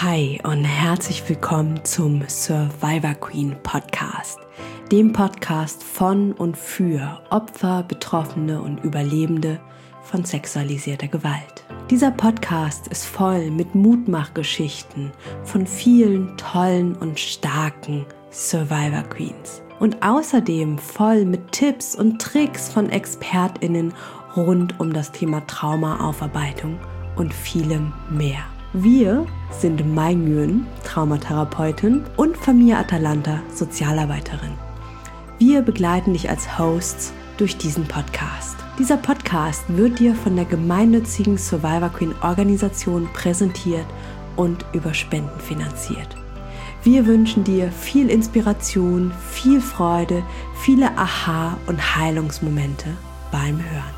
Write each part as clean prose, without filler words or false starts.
Hi und herzlich willkommen zum Survivor Queen Podcast, dem Podcast von und für Opfer, Betroffene und Überlebende von sexualisierter Gewalt. Dieser Podcast ist voll mit Mutmachgeschichten von vielen tollen und starken Survivor Queens und außerdem voll mit Tipps und Tricks von ExpertInnen rund um das Thema Traumaaufarbeitung und vielem mehr. Wir sind Mai Nguyen, Traumatherapeutin, und Famia Atalanta, Sozialarbeiterin. Wir begleiten dich als Hosts durch diesen Podcast. Dieser Podcast wird dir von der gemeinnützigen Survivor Queen Organisation präsentiert und über Spenden finanziert. Wir wünschen dir viel Inspiration, viel Freude, viele Aha- und Heilungsmomente beim Hören.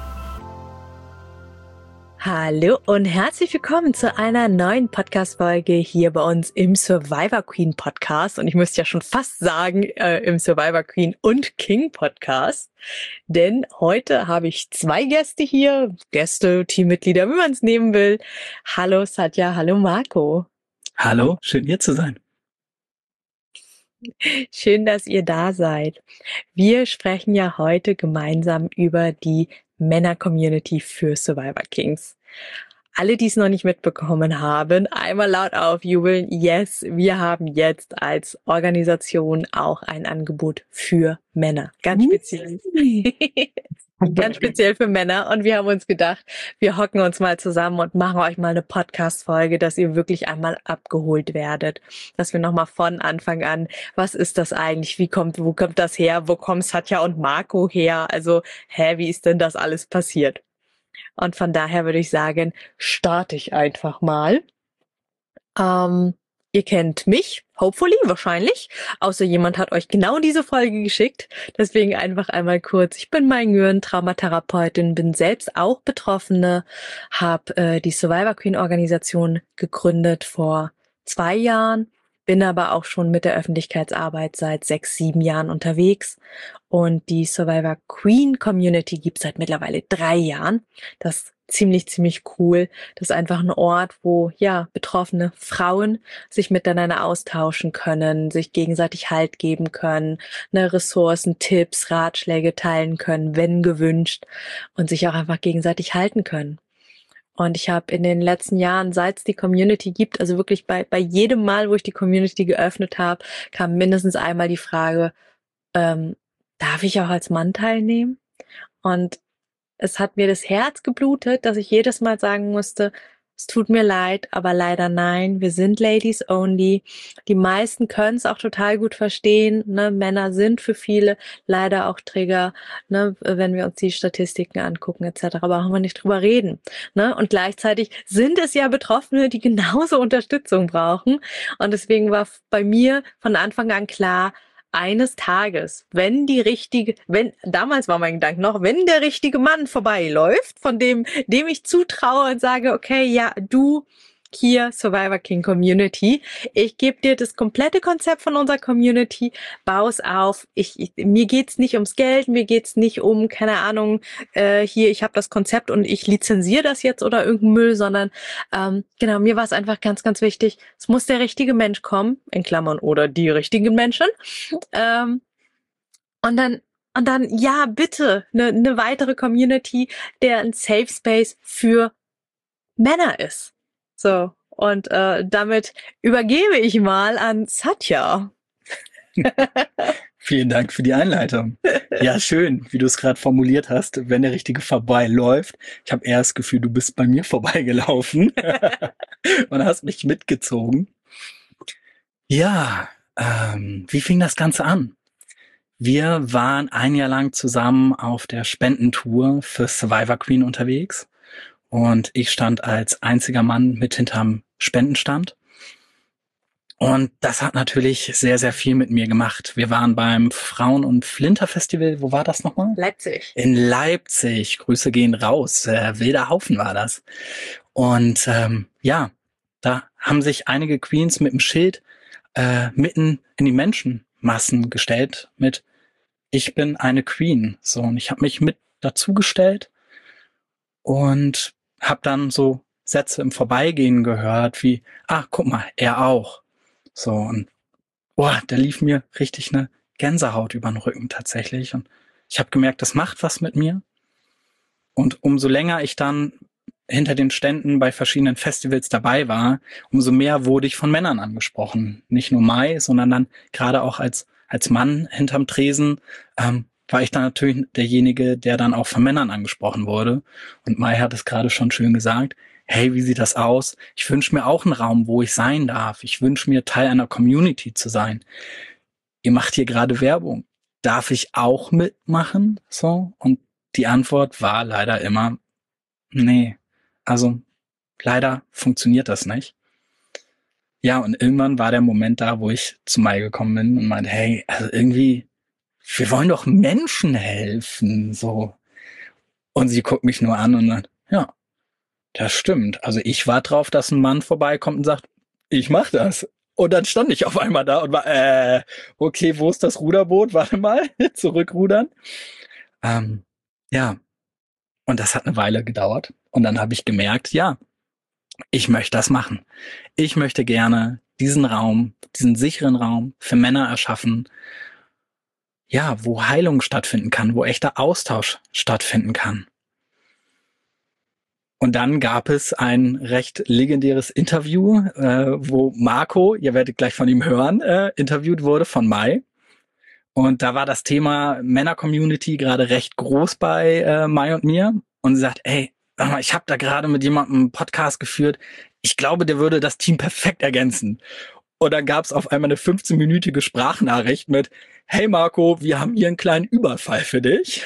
Hallo und herzlich willkommen zu einer neuen Podcast-Folge hier bei uns im Survivor Queen Podcast. Und ich müsste ja schon fast sagen, im Survivor Queen und King Podcast. Denn heute habe ich zwei Gäste hier, Teammitglieder, wie man es nehmen will. Hallo Satya, hallo Marco. Hallo, schön hier zu sein. Schön, dass ihr da seid. Wir sprechen ja heute gemeinsam über die Männer-Community für Survivor Kings. Alle, die es noch nicht mitbekommen haben, einmal laut aufjubeln. Yes, wir haben jetzt als Organisation auch ein Angebot für Männer. Ganz speziell. Ganz speziell für Männer. Und wir haben uns gedacht, wir hocken uns mal zusammen und machen euch mal eine Podcast-Folge, dass ihr wirklich einmal abgeholt werdet. Dass wir nochmal von Anfang an, was ist das eigentlich? Wo kommt das her? Wo kommen Satya und Marco her? Also, wie ist denn das alles passiert? Und von daher würde ich sagen, starte ich einfach mal. Ihr kennt mich, hopefully, wahrscheinlich, außer jemand hat euch genau diese Folge geschickt. Deswegen einfach einmal kurz. Ich bin Mai Nguyen, Traumatherapeutin, bin selbst auch Betroffene, habe die Survivor Queen Organisation gegründet vor 2 Jahren, bin aber auch schon mit der Öffentlichkeitsarbeit seit 6, 7 Jahren unterwegs. Und die Survivor Queen Community gibt es seit mittlerweile 3 Jahren. Das ist ziemlich cool. Das ist einfach ein Ort, wo betroffene Frauen sich miteinander austauschen können, sich gegenseitig Halt geben können, Ressourcen, Tipps, Ratschläge teilen können, wenn gewünscht, und sich auch einfach gegenseitig halten können. Und ich habe in den letzten Jahren, seit es die Community gibt, also wirklich bei jedem Mal, wo ich die Community geöffnet habe, kam mindestens einmal die Frage, darf ich auch als Mann teilnehmen? Und es hat mir das Herz geblutet, dass ich jedes Mal sagen musste, es tut mir leid, aber leider nein, wir sind Ladies only. Die meisten können es auch total gut verstehen. Ne? Männer sind für viele leider auch Trigger, ne? Wenn wir uns die Statistiken angucken etc. Brauchen wir nicht drüber reden. Ne? Und gleichzeitig sind es ja Betroffene, die genauso Unterstützung brauchen. Und deswegen war bei mir von Anfang an klar, eines Tages, damals war mein Gedanke noch, wenn der richtige Mann vorbeiläuft, von dem ich zutraue und sage, okay, ja, du hier, Survivor King Community, ich gebe dir das komplette Konzept von unserer Community, bau's auf, mir geht's nicht ums Geld, mir geht's nicht um, keine Ahnung, ich habe das Konzept und ich lizenziere das jetzt oder irgendein Müll, sondern mir war es einfach ganz wichtig, es muss der richtige Mensch kommen, in Klammern, oder die richtigen Menschen, und dann, ja, bitte, eine weitere Community, der ein Safe Space für Männer ist. So, und damit übergebe ich mal an Satya. Vielen Dank für die Einleitung. Ja, schön, wie du es gerade formuliert hast, wenn der Richtige vorbeiläuft. Ich habe eher das Gefühl, du bist bei mir vorbeigelaufen und hast mich mitgezogen. Ja, wie fing das Ganze an? Wir waren 1 Jahr lang zusammen auf der Spendentour für Survivor Queen unterwegs. Und ich stand als einziger Mann mit hinterm Spendenstand. Und das hat natürlich sehr viel mit mir gemacht. Wir waren beim Frauen- und Flinter-Festival. Wo war das nochmal? Leipzig. In Leipzig. Grüße gehen raus. Wilder Haufen war das. Und da haben sich einige Queens mit dem Schild mitten in die Menschenmassen gestellt mit "Ich bin eine Queen". So, und ich habe mich mit dazugestellt und habe dann so Sätze im Vorbeigehen gehört, wie, guck mal, er auch. So, und da lief mir richtig eine Gänsehaut über den Rücken tatsächlich. Und ich habe gemerkt, das macht was mit mir. Und umso länger ich dann hinter den Ständen bei verschiedenen Festivals dabei war, umso mehr wurde ich von Männern angesprochen. Nicht nur Mai, sondern dann gerade auch als Mann hinterm Tresen war ich dann natürlich derjenige, der dann auch von Männern angesprochen wurde. Und Mai hat es gerade schon schön gesagt. Hey, wie sieht das aus? Ich wünsche mir auch einen Raum, wo ich sein darf. Ich wünsche mir, Teil einer Community zu sein. Ihr macht hier gerade Werbung. Darf ich auch mitmachen? So. Und die Antwort war leider immer, nee. Also, leider funktioniert das nicht. Ja, und irgendwann war der Moment da, wo ich zu Mai gekommen bin und meinte, hey, also irgendwie, wir wollen doch Menschen helfen, so. Und sie guckt mich nur an und sagt, ja, das stimmt. Also ich war drauf, dass ein Mann vorbeikommt und sagt, ich mach das. Und dann stand ich auf einmal da und war, okay, wo ist das Ruderboot? Warte mal, zurückrudern. Ja, und das hat eine Weile gedauert. Und dann habe ich gemerkt, ja, ich möchte das machen. Ich möchte gerne diesen Raum, diesen sicheren Raum für Männer erschaffen, ja, wo Heilung stattfinden kann, wo echter Austausch stattfinden kann. Und dann gab es ein recht legendäres Interview, wo Marco, ihr werdet gleich von ihm hören, interviewt wurde von Mai. Und da war das Thema Männer-Community gerade recht groß bei Mai und mir. Und sie sagt, ey, ich habe da gerade mit jemandem einen Podcast geführt. Ich glaube, der würde das Team perfekt ergänzen. Und dann gab es auf einmal eine 15-minütige Sprachnachricht mit, hey Marco, wir haben hier einen kleinen Überfall für dich.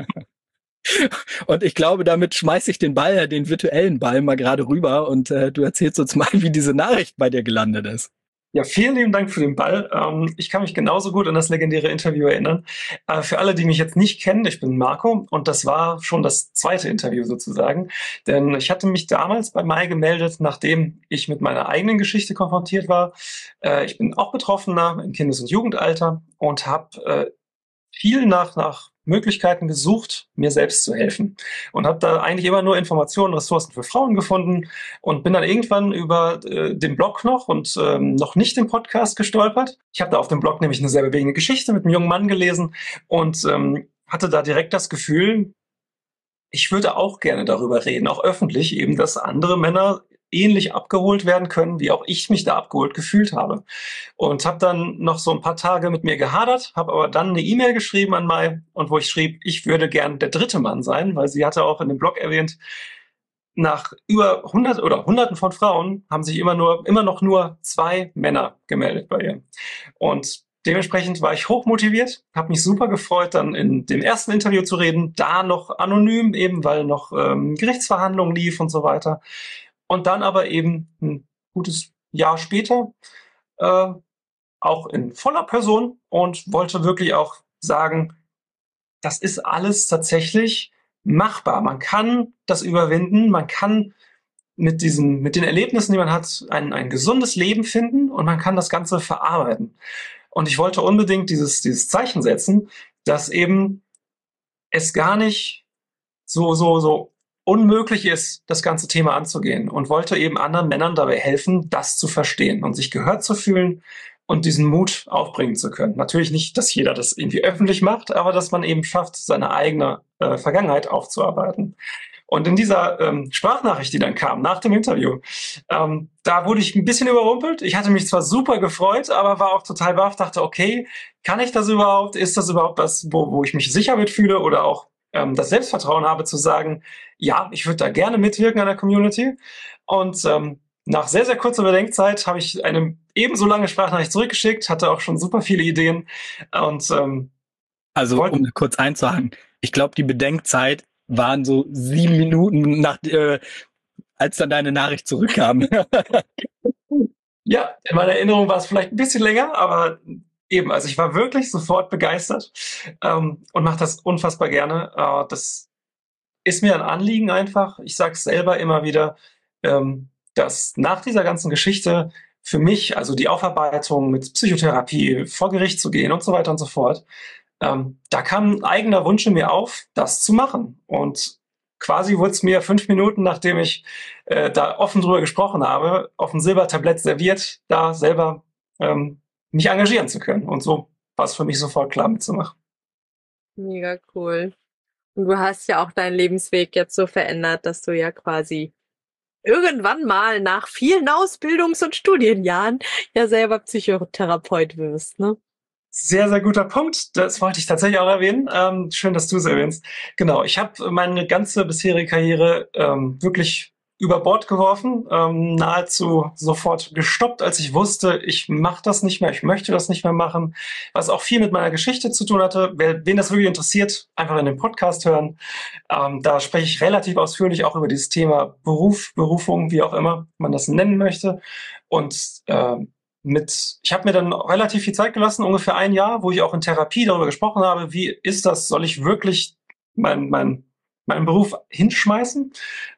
Und ich glaube, damit schmeiße ich den virtuellen Ball mal gerade rüber und du erzählst uns mal, wie diese Nachricht bei dir gelandet ist. Ja, vielen lieben Dank für den Ball. Ich kann mich genauso gut an das legendäre Interview erinnern. Für alle, die mich jetzt nicht kennen, ich bin Marco und das war schon das zweite Interview sozusagen. Denn ich hatte mich damals bei Mai gemeldet, nachdem ich mit meiner eigenen Geschichte konfrontiert war. Ich bin auch Betroffener im Kindes- und Jugendalter und habe viel nach Möglichkeiten gesucht, mir selbst zu helfen. Und habe da eigentlich immer nur Informationen, Ressourcen für Frauen gefunden und bin dann irgendwann über den Blog noch und noch nicht den Podcast gestolpert. Ich habe da auf dem Blog nämlich eine sehr bewegende Geschichte mit einem jungen Mann gelesen und hatte da direkt das Gefühl, ich würde auch gerne darüber reden, auch öffentlich eben, dass andere Männer ähnlich abgeholt werden können, wie auch ich mich da abgeholt gefühlt habe. Und habe dann noch so ein paar Tage mit mir gehadert, habe aber dann eine E-Mail geschrieben an Mai und wo ich schrieb, ich würde gern der dritte Mann sein, weil sie hatte auch in dem Blog erwähnt, nach über 100 oder Hunderten von Frauen haben sich immer noch nur 2 Männer gemeldet bei ihr. Und dementsprechend war ich hochmotiviert, habe mich super gefreut, dann in dem ersten Interview zu reden, da noch anonym, eben weil noch Gerichtsverhandlungen lief und so weiter. Und dann aber eben ein gutes Jahr später auch in voller Person und wollte wirklich auch sagen, das ist alles tatsächlich machbar. Man kann das überwinden, man kann mit den Erlebnissen, die man hat, ein gesundes Leben finden und man kann das Ganze verarbeiten. Und ich wollte unbedingt dieses Zeichen setzen, dass eben es gar nicht so unmöglich ist, das ganze Thema anzugehen und wollte eben anderen Männern dabei helfen, das zu verstehen und sich gehört zu fühlen und diesen Mut aufbringen zu können. Natürlich nicht, dass jeder das irgendwie öffentlich macht, aber dass man eben schafft, seine eigene Vergangenheit aufzuarbeiten. Und in dieser Sprachnachricht, die dann kam nach dem Interview, da wurde ich ein bisschen überrumpelt. Ich hatte mich zwar super gefreut, aber war auch total baff, dachte, okay, kann ich das überhaupt? Ist das überhaupt was, wo ich mich sicher mitfühle oder auch das Selbstvertrauen habe zu sagen, ja, ich würde da gerne mitwirken an der Community. Und nach sehr, sehr kurzer Bedenkzeit habe ich eine ebenso lange Sprachnachricht zurückgeschickt, hatte auch schon super viele Ideen. Und also, um kurz einzuhaken, ich glaube, die Bedenkzeit waren so 7 Minuten als dann deine Nachricht zurückkam. Ja, in meiner Erinnerung war es vielleicht ein bisschen länger, aber eben, also ich war wirklich sofort begeistert und mache das unfassbar gerne. Das ist mir ein Anliegen einfach. Ich sage es selber immer wieder, dass nach dieser ganzen Geschichte für mich, also die Aufarbeitung mit Psychotherapie, vor Gericht zu gehen und so weiter und so fort, da kam ein eigener Wunsch in mir auf, das zu machen. Und quasi wurde es mir 5 Minuten, nachdem ich da offen drüber gesprochen habe, auf dem Silbertablett serviert, da selber mich engagieren zu können. Und so war es für mich sofort klar mitzumachen. Mega cool. Und du hast ja auch deinen Lebensweg jetzt so verändert, dass du ja quasi irgendwann mal nach vielen Ausbildungs- und Studienjahren ja selber Psychotherapeut wirst, ne? Sehr, sehr guter Punkt. Das wollte ich tatsächlich auch erwähnen. Schön, dass du es erwähnst. Genau, ich habe meine ganze bisherige Karriere wirklich über Bord geworfen, nahezu sofort gestoppt, als ich wusste, ich mache das nicht mehr, ich möchte das nicht mehr machen, was auch viel mit meiner Geschichte zu tun hatte. Wen das wirklich interessiert, einfach in den Podcast hören. Da spreche ich relativ ausführlich auch über dieses Thema Beruf, Berufung, wie auch immer man das nennen möchte. Und ich habe mir dann relativ viel Zeit gelassen, ungefähr 1 Jahr, wo ich auch in Therapie darüber gesprochen habe, wie ist das, soll ich wirklich meinen Beruf hinschmeißen?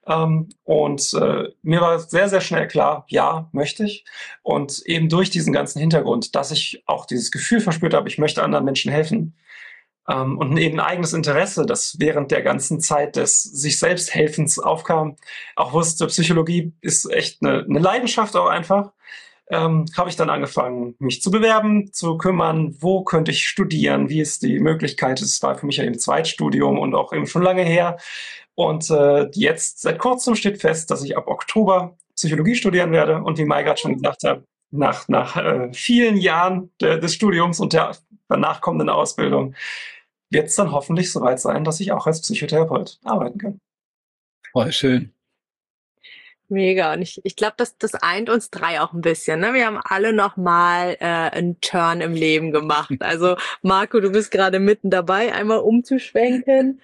Mir war sehr, sehr schnell klar, ja, möchte ich. Und eben durch diesen ganzen Hintergrund, dass ich auch dieses Gefühl verspürt habe, ich möchte anderen Menschen helfen. Und eben ein eigenes Interesse, das während der ganzen Zeit des sich selbst Helfens aufkam, auch wusste, Psychologie ist echt eine Leidenschaft auch einfach. Habe ich dann angefangen, mich zu bewerben, zu kümmern, wo könnte ich studieren, wie ist die Möglichkeit. Es war für mich ja eben Zweitstudium und auch eben schon lange her. Und jetzt seit kurzem steht fest, dass ich ab Oktober Psychologie studieren werde. Und wie Mai gerade schon gesagt hat, nach vielen Jahren des Studiums und der danach kommenden Ausbildung wird es dann hoffentlich soweit sein, dass ich auch als Psychotherapeut arbeiten kann. Voll schön. Mega. Und ich glaube, das eint uns 3 auch ein bisschen, ne? Wir haben alle noch mal einen Turn im Leben gemacht. Also Marco, du bist gerade mitten dabei, einmal umzuschwenken.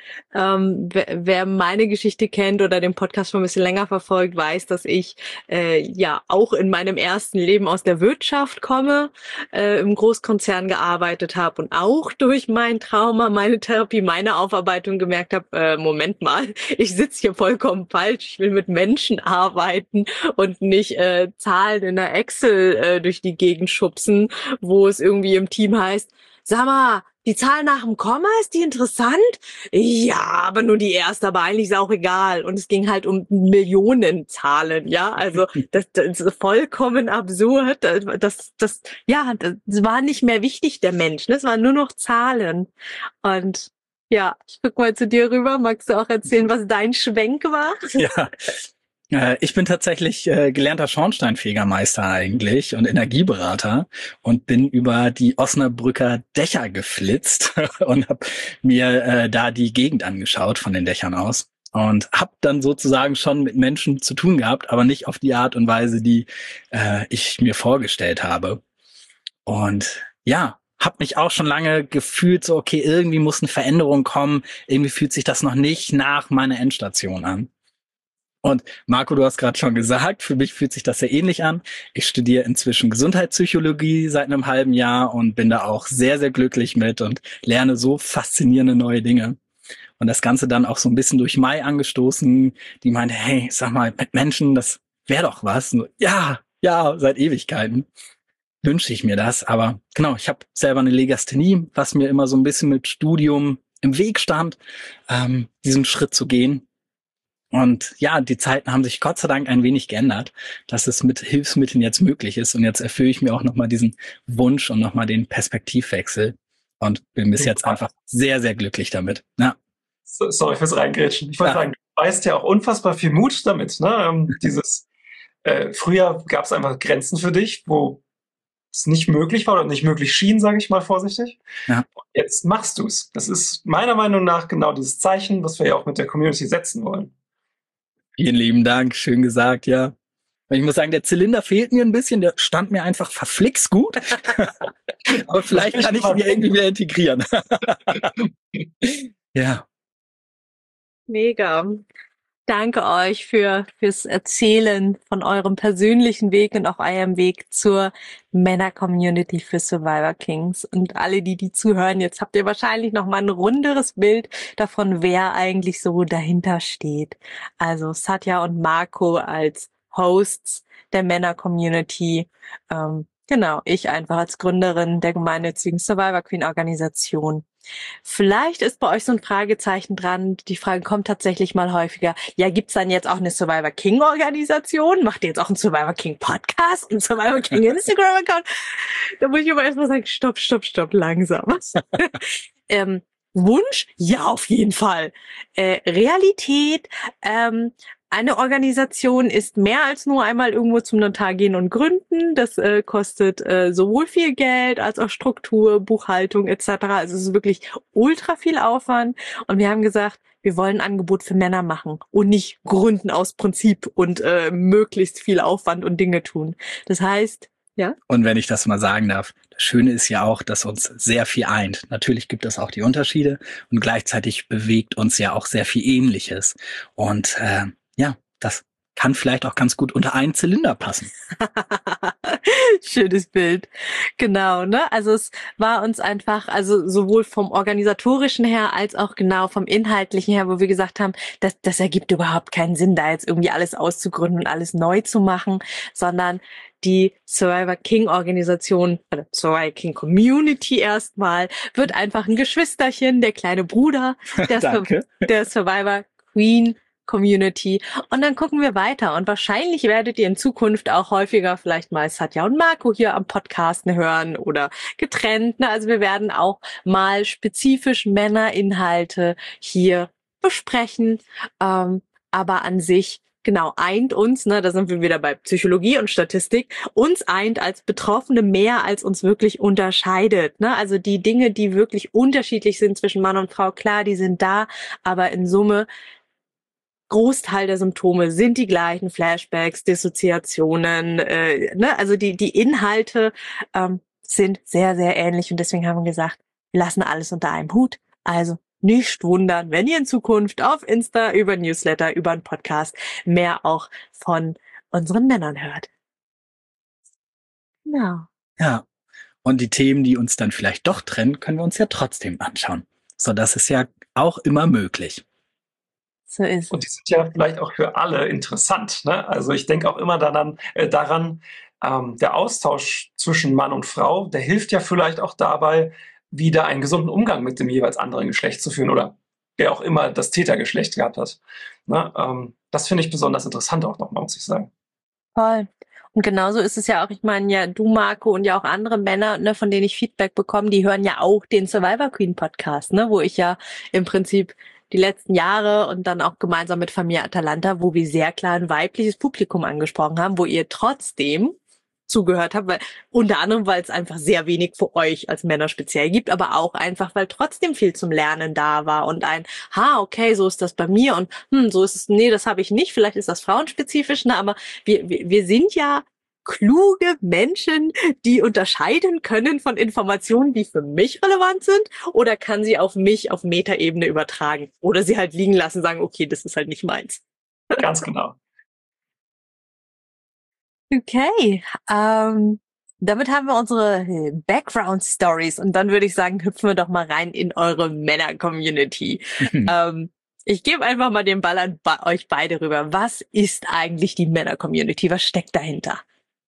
Wer meine Geschichte kennt oder den Podcast schon ein bisschen länger verfolgt, weiß, dass ich ja auch in meinem ersten Leben aus der Wirtschaft komme, im Großkonzern gearbeitet habe und auch durch mein Trauma, meine Therapie, meine Aufarbeitung gemerkt habe, Moment mal, ich sitze hier vollkommen falsch, ich will mit Menschen arbeiten und nicht Zahlen in der Excel durch die Gegend schubsen, wo es irgendwie im Team heißt, sag mal, die Zahl nach dem Komma, ist die interessant? Ja, aber nur die erste, aber eigentlich ist auch egal. Und es ging halt um Millionenzahlen, ja. Also das ist vollkommen absurd. Ja, das war nicht mehr wichtig, der Mensch. Ne? Es waren nur noch Zahlen. Und ja, ich guck mal zu dir rüber. Magst du auch erzählen, was dein Schwenk war? Ja. Ich bin tatsächlich gelernter Schornsteinfegermeister eigentlich und Energieberater und bin über die Osnabrücker Dächer geflitzt und habe mir da die Gegend angeschaut von den Dächern aus und habe dann sozusagen schon mit Menschen zu tun gehabt, aber nicht auf die Art und Weise, die ich mir vorgestellt habe. Und ja, habe mich auch schon lange gefühlt, so okay, irgendwie muss eine Veränderung kommen, irgendwie fühlt sich das noch nicht nach meiner Endstation an. Und Marco, du hast gerade schon gesagt, für mich fühlt sich das sehr ähnlich an. Ich studiere inzwischen Gesundheitspsychologie seit einem halben Jahr und bin da auch sehr, sehr glücklich mit und lerne so faszinierende neue Dinge. Und das Ganze dann auch so ein bisschen durch Mai angestoßen, die meinte, hey, sag mal, mit Menschen, das wäre doch was. Und so, ja, ja, seit Ewigkeiten wünsche ich mir das. Aber genau, ich habe selber eine Legasthenie, was mir immer so ein bisschen mit Studium im Weg stand, diesen Schritt zu gehen. Und ja, die Zeiten haben sich Gott sei Dank ein wenig geändert, dass es mit Hilfsmitteln jetzt möglich ist. Und jetzt erfülle ich mir auch nochmal diesen Wunsch und nochmal den Perspektivwechsel und bin bis jetzt einfach sehr, sehr glücklich damit. Ja. Sorry fürs Reingrätschen. Ich wollte sagen, du weißt ja auch unfassbar viel Mut damit. Ne? Früher gab es einfach Grenzen für dich, wo es nicht möglich war oder nicht möglich schien, sage ich mal vorsichtig. Ja. Jetzt machst du es. Das ist meiner Meinung nach genau dieses Zeichen, was wir ja auch mit der Community setzen wollen. Vielen lieben Dank, schön gesagt, ja. Ich muss sagen, der Zylinder fehlt mir ein bisschen, der stand mir einfach verflixt gut. Aber vielleicht kann ich ihn ja irgendwie wieder integrieren. Ja. Mega. Danke euch fürs Erzählen von eurem persönlichen Weg und auch eurem Weg zur Männer-Community für Survivor Kings. Und alle, die zuhören, jetzt habt ihr wahrscheinlich noch mal ein runderes Bild davon, wer eigentlich so dahinter steht. Also Satya und Marco als Hosts der Männer-Community. Genau, ich einfach als Gründerin der gemeinnützigen Survivor Queen Organisation. Vielleicht ist bei euch so ein Fragezeichen dran. Die Frage kommt tatsächlich mal häufiger. Ja, gibt's dann jetzt auch eine Survivor King Organisation? Macht ihr jetzt auch einen Survivor King Podcast, einen Survivor King Instagram Account? Da muss ich aber erstmal sagen, stopp, langsam. Wunsch? Ja, auf jeden Fall. Realität? Eine Organisation ist mehr als nur einmal irgendwo zum Notar gehen und gründen. Das kostet sowohl viel Geld als auch Struktur, Buchhaltung etc. Also es ist wirklich ultra viel Aufwand. Und wir haben gesagt, wir wollen ein Angebot für Männer machen und nicht gründen aus Prinzip und möglichst viel Aufwand und Dinge tun. Das heißt, ja. Und wenn ich das mal sagen darf, das Schöne ist ja auch, dass uns sehr viel eint. Natürlich gibt es auch die Unterschiede und gleichzeitig bewegt uns ja auch sehr viel Ähnliches. Und ja, das kann vielleicht auch ganz gut unter einen Zylinder passen. Schönes Bild. Genau, ne? Also es war uns einfach, also sowohl vom Organisatorischen her als auch genau vom Inhaltlichen her, wo wir gesagt haben, das ergibt überhaupt keinen Sinn, da jetzt irgendwie alles auszugründen und alles neu zu machen, sondern die Survivor King Organisation, oder Survivor King Community erstmal, wird einfach ein Geschwisterchen, der kleine Bruder der Survivor Queen Community. Und dann gucken wir weiter. Und wahrscheinlich werdet ihr in Zukunft auch häufiger vielleicht mal Satya und Marco hier am Podcasten hören oder getrennt. Also wir werden auch mal spezifisch Männerinhalte hier besprechen. Aber an sich, genau, eint uns, ne, da sind wir wieder bei Psychologie und Statistik, uns eint als Betroffene mehr, als uns wirklich unterscheidet. Ne? Also die Dinge, die wirklich unterschiedlich sind zwischen Mann und Frau, klar, die sind da, aber in Summe Großteil der Symptome sind die gleichen, Flashbacks, Dissoziationen, ne? Also die Inhalte sind sehr, sehr ähnlich und deswegen haben wir gesagt, wir lassen alles unter einem Hut. Also nicht wundern, wenn ihr in Zukunft auf Insta, über Newsletter, über einen Podcast mehr auch von unseren Männern hört. Genau. Ja, und die Themen, die uns dann vielleicht doch trennen, können wir uns ja trotzdem anschauen. So, das ist ja auch immer möglich. So ist. Und die sind ja vielleicht auch für alle interessant. Ne? Also ich denke auch immer daran, der Austausch zwischen Mann und Frau, der hilft ja vielleicht auch dabei, wieder einen gesunden Umgang mit dem jeweils anderen Geschlecht zu führen oder wer auch immer das Tätergeschlecht gehabt hat. Ne? Das finde ich besonders interessant auch nochmal, muss ich sagen. Voll. Und genauso ist es ja auch, ich meine, ja, du, Marco, und ja auch andere Männer, ne, von denen ich Feedback bekomme, die hören ja auch den Survivor Queen Podcast, ne, wo ich ja im Prinzip die letzten Jahre und dann auch gemeinsam mit Familie Atalanta, wo wir sehr klar ein weibliches Publikum angesprochen haben, wo ihr trotzdem zugehört habt, weil unter anderem, weil es einfach sehr wenig für euch als Männer speziell gibt, aber auch einfach, weil trotzdem viel zum Lernen da war und okay, so ist das bei mir und so ist es, nee, das habe ich nicht, vielleicht ist das frauenspezifisch, ne, aber wir sind ja kluge Menschen, die unterscheiden können von Informationen, die für mich relevant sind, oder kann sie auf mich auf Metaebene übertragen oder sie halt liegen lassen, sagen, okay, das ist halt nicht meins. Ganz genau. Okay, damit haben wir unsere Background Stories und dann würde ich sagen, hüpfen wir doch mal rein in eure Männer-Community. Ich gebe einfach mal den Ball an euch beide rüber. Was ist eigentlich die Männer-Community? Was steckt dahinter?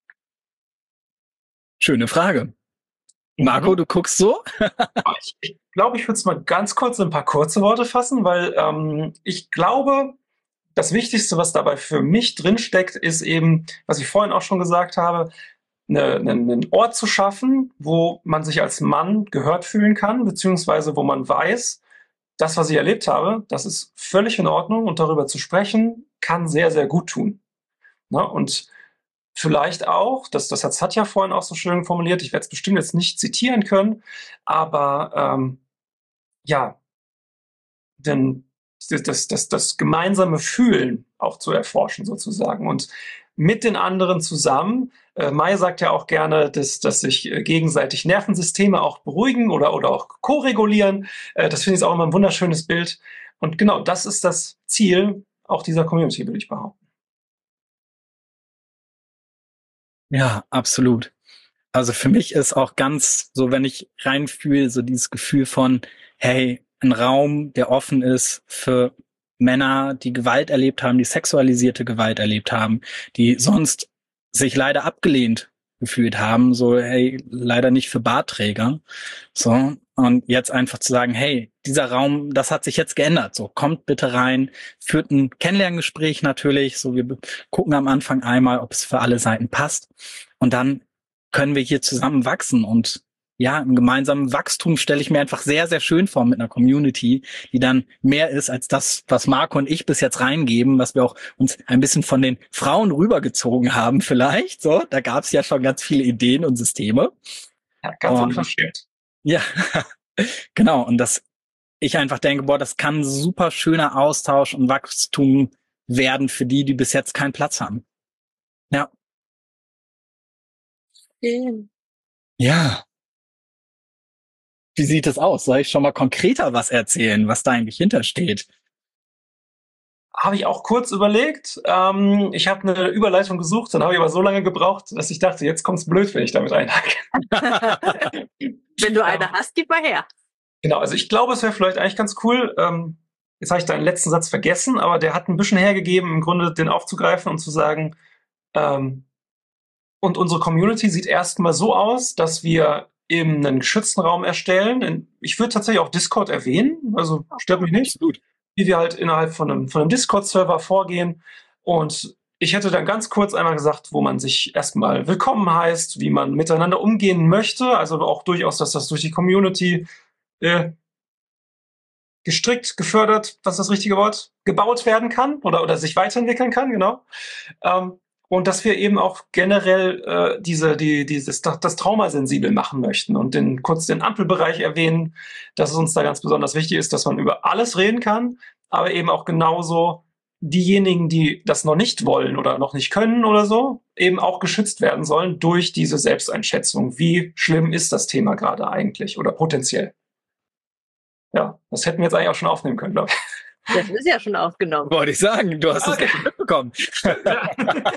Schöne Frage. Marco, du guckst so? Ich glaube, ich würde es mal ganz kurz in ein paar kurze Worte fassen, weil ich glaube, das Wichtigste, was dabei für mich drinsteckt, ist eben, was ich vorhin auch schon gesagt habe, einen Ort zu schaffen, wo man sich als Mann gehört fühlen kann, beziehungsweise wo man weiß, das, was ich erlebt habe, das ist völlig in Ordnung und darüber zu sprechen, kann sehr, sehr gut tun. Na, und vielleicht auch, das hat Satya vorhin auch so schön formuliert, ich werde es bestimmt jetzt nicht zitieren können, aber denn das gemeinsame Fühlen auch zu erforschen sozusagen und mit den anderen zusammen. Mai sagt ja auch gerne, dass sich gegenseitig Nervensysteme auch beruhigen oder auch koregulieren. Das finde ich auch immer ein wunderschönes Bild. Und genau, das ist das Ziel auch dieser Community, würde ich behaupten. Ja, absolut. Also für mich ist auch ganz so, wenn ich reinfühle, so dieses Gefühl von, hey, ein Raum, der offen ist für Männer, die Gewalt erlebt haben, die sexualisierte Gewalt erlebt haben, die sonst sich leider abgelehnt gefühlt haben, so, hey, leider nicht für Bartträger. So, Und jetzt einfach zu sagen, hey, dieser Raum, das hat sich jetzt geändert. So, kommt bitte rein, führt ein Kennenlerngespräch natürlich. So, wir gucken am Anfang einmal, ob es für alle Seiten passt. Und dann können wir hier zusammen wachsen. Und ja, im gemeinsamen Wachstum stelle ich mir einfach sehr, sehr schön vor mit einer Community, die dann mehr ist als das, was Marco und ich bis jetzt reingeben, was wir auch uns ein bisschen von den Frauen rübergezogen haben vielleicht. So, da gab es ja schon ganz viele Ideen und Systeme. Ja, ganz unverschämt. Ja, genau. Und dass ich einfach denke, boah, das kann ein super schöner Austausch und Wachstum werden für die bis jetzt keinen Platz haben. Ja. Ja. Wie sieht es aus? Soll ich schon mal konkreter was erzählen, was da eigentlich hintersteht? Habe ich auch kurz überlegt. Ich habe eine Überleitung gesucht, dann habe ich aber so lange gebraucht, dass ich dachte, jetzt kommt's blöd, wenn ich damit einhacke. Wenn du eine hast, gib mal her. Genau, also ich glaube, es wäre vielleicht eigentlich ganz cool. Jetzt habe ich deinen letzten Satz vergessen, aber der hat ein bisschen hergegeben, im Grunde den aufzugreifen und zu sagen, und unsere Community sieht erstmal so aus, dass wir eben einen geschützten Raum erstellen. Ich würde tatsächlich auch Discord erwähnen, also stört mich nicht. Absolut. Wie wir halt innerhalb von einem Discord-Server vorgehen. Und ich hätte dann ganz kurz einmal gesagt, wo man sich erstmal willkommen heißt, wie man miteinander umgehen möchte. Also auch durchaus, dass das durch die Community gestrickt, gefördert, was ist das richtige Wort? Gebaut werden kann oder sich weiterentwickeln kann, genau. Und dass wir eben auch generell das Trauma sensibel machen möchten und kurz den Ampelbereich erwähnen, dass es uns da ganz besonders wichtig ist, dass man über alles reden kann, aber eben auch genauso diejenigen, die das noch nicht wollen oder noch nicht können oder so, eben auch geschützt werden sollen durch diese Selbsteinschätzung. Wie schlimm ist das Thema gerade eigentlich oder potenziell? Ja, das hätten wir jetzt eigentlich auch schon aufnehmen können, glaube ich. Das ist ja schon aufgenommen. Wollte ich sagen, du hast es nicht mitbekommen. Ja.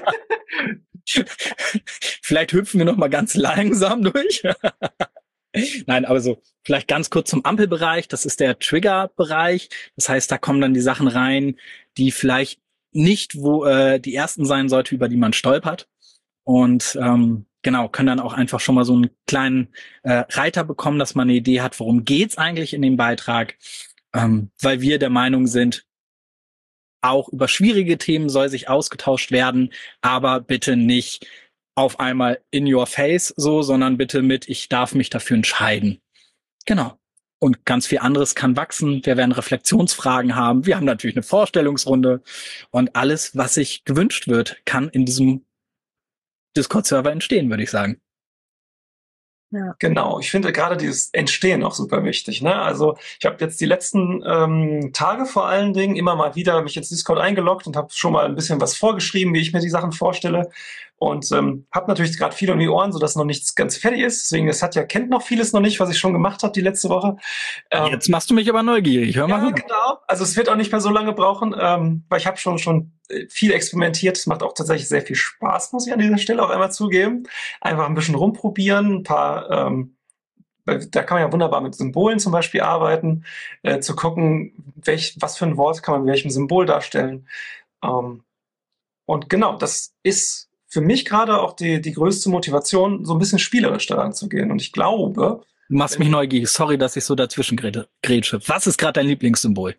Vielleicht hüpfen wir noch mal ganz langsam durch. Nein, aber so vielleicht ganz kurz zum Ampelbereich. Das ist der Trigger-Bereich. Das heißt, da kommen dann die Sachen rein, die vielleicht nicht die ersten sein sollte, über die man stolpert. Und genau, können dann auch einfach schon mal so einen kleinen Reiter bekommen, dass man eine Idee hat, worum geht's eigentlich in dem Beitrag. Weil wir der Meinung sind, auch über schwierige Themen soll sich ausgetauscht werden, aber bitte nicht auf einmal in your face so, sondern bitte ich darf mich dafür entscheiden. Genau. Und ganz viel anderes kann wachsen. Wir werden Reflexionsfragen haben. Wir haben natürlich eine Vorstellungsrunde und alles, was sich gewünscht wird, kann in diesem Discord-Server entstehen, würde ich sagen. Ja. Genau, ich finde gerade dieses Entstehen auch super wichtig. Ne? Also ich habe jetzt die letzten Tage vor allen Dingen immer mal wieder mich ins Discord eingeloggt und habe schon mal ein bisschen was vorgeschrieben, wie ich mir die Sachen vorstelle. Und habe natürlich gerade viel um die Ohren, sodass noch nichts ganz fertig ist. Deswegen, kennt noch vieles noch nicht, was ich schon gemacht habe die letzte Woche. Jetzt machst du mich aber neugierig. Hör mal. Ja, genau. Also es wird auch nicht mehr so lange brauchen, weil ich habe schon viel experimentiert. Es macht auch tatsächlich sehr viel Spaß, muss ich an dieser Stelle auch einmal zugeben. Einfach ein bisschen rumprobieren, ein paar da kann man ja wunderbar mit Symbolen zum Beispiel arbeiten, zu gucken, was für ein Wort kann man mit welchem Symbol darstellen. Und genau, das ist für mich gerade auch die größte Motivation, so ein bisschen spielerisch daran zu gehen. Und ich glaube... Du machst mich neugierig. Sorry, dass ich so dazwischen grätsche. Was ist gerade dein Lieblingssymbol?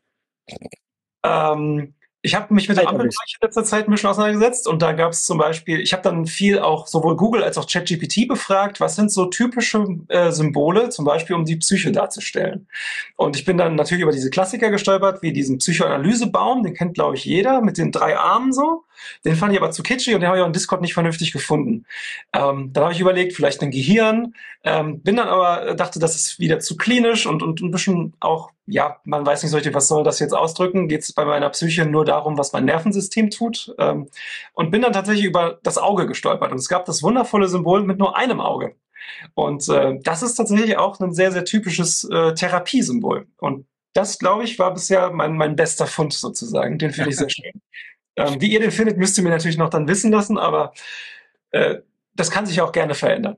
Ich habe mich mit dem Ampelbereich in letzter Zeit ein bisschen auseinandergesetzt und da gab es zum Beispiel, ich habe dann viel auch sowohl Google als auch ChatGPT befragt, was sind so typische Symbole, zum Beispiel um die Psyche darzustellen. Und ich bin dann natürlich über diese Klassiker gestolpert, wie diesen Psychoanalysebaum, den kennt glaube ich jeder, mit den 3 Armen so. Den fand ich aber zu kitschig und den habe ich auch in Discord nicht vernünftig gefunden. Dann habe ich überlegt, vielleicht ein Gehirn, bin dann aber, dachte, das ist wieder zu klinisch und ein bisschen auch, ja, man weiß nicht so richtig, was soll das jetzt ausdrücken, geht es bei meiner Psyche nur darum, was mein Nervensystem tut, und bin dann tatsächlich über das Auge gestolpert und es gab das wundervolle Symbol mit nur einem Auge. Und das ist tatsächlich auch ein sehr, sehr typisches Therapiesymbol. Und das, glaube ich, war bisher mein bester Fund sozusagen. Den finde ich sehr schön. Wie ihr den findet, müsst ihr mir natürlich noch dann wissen lassen, aber das kann sich auch gerne verändern.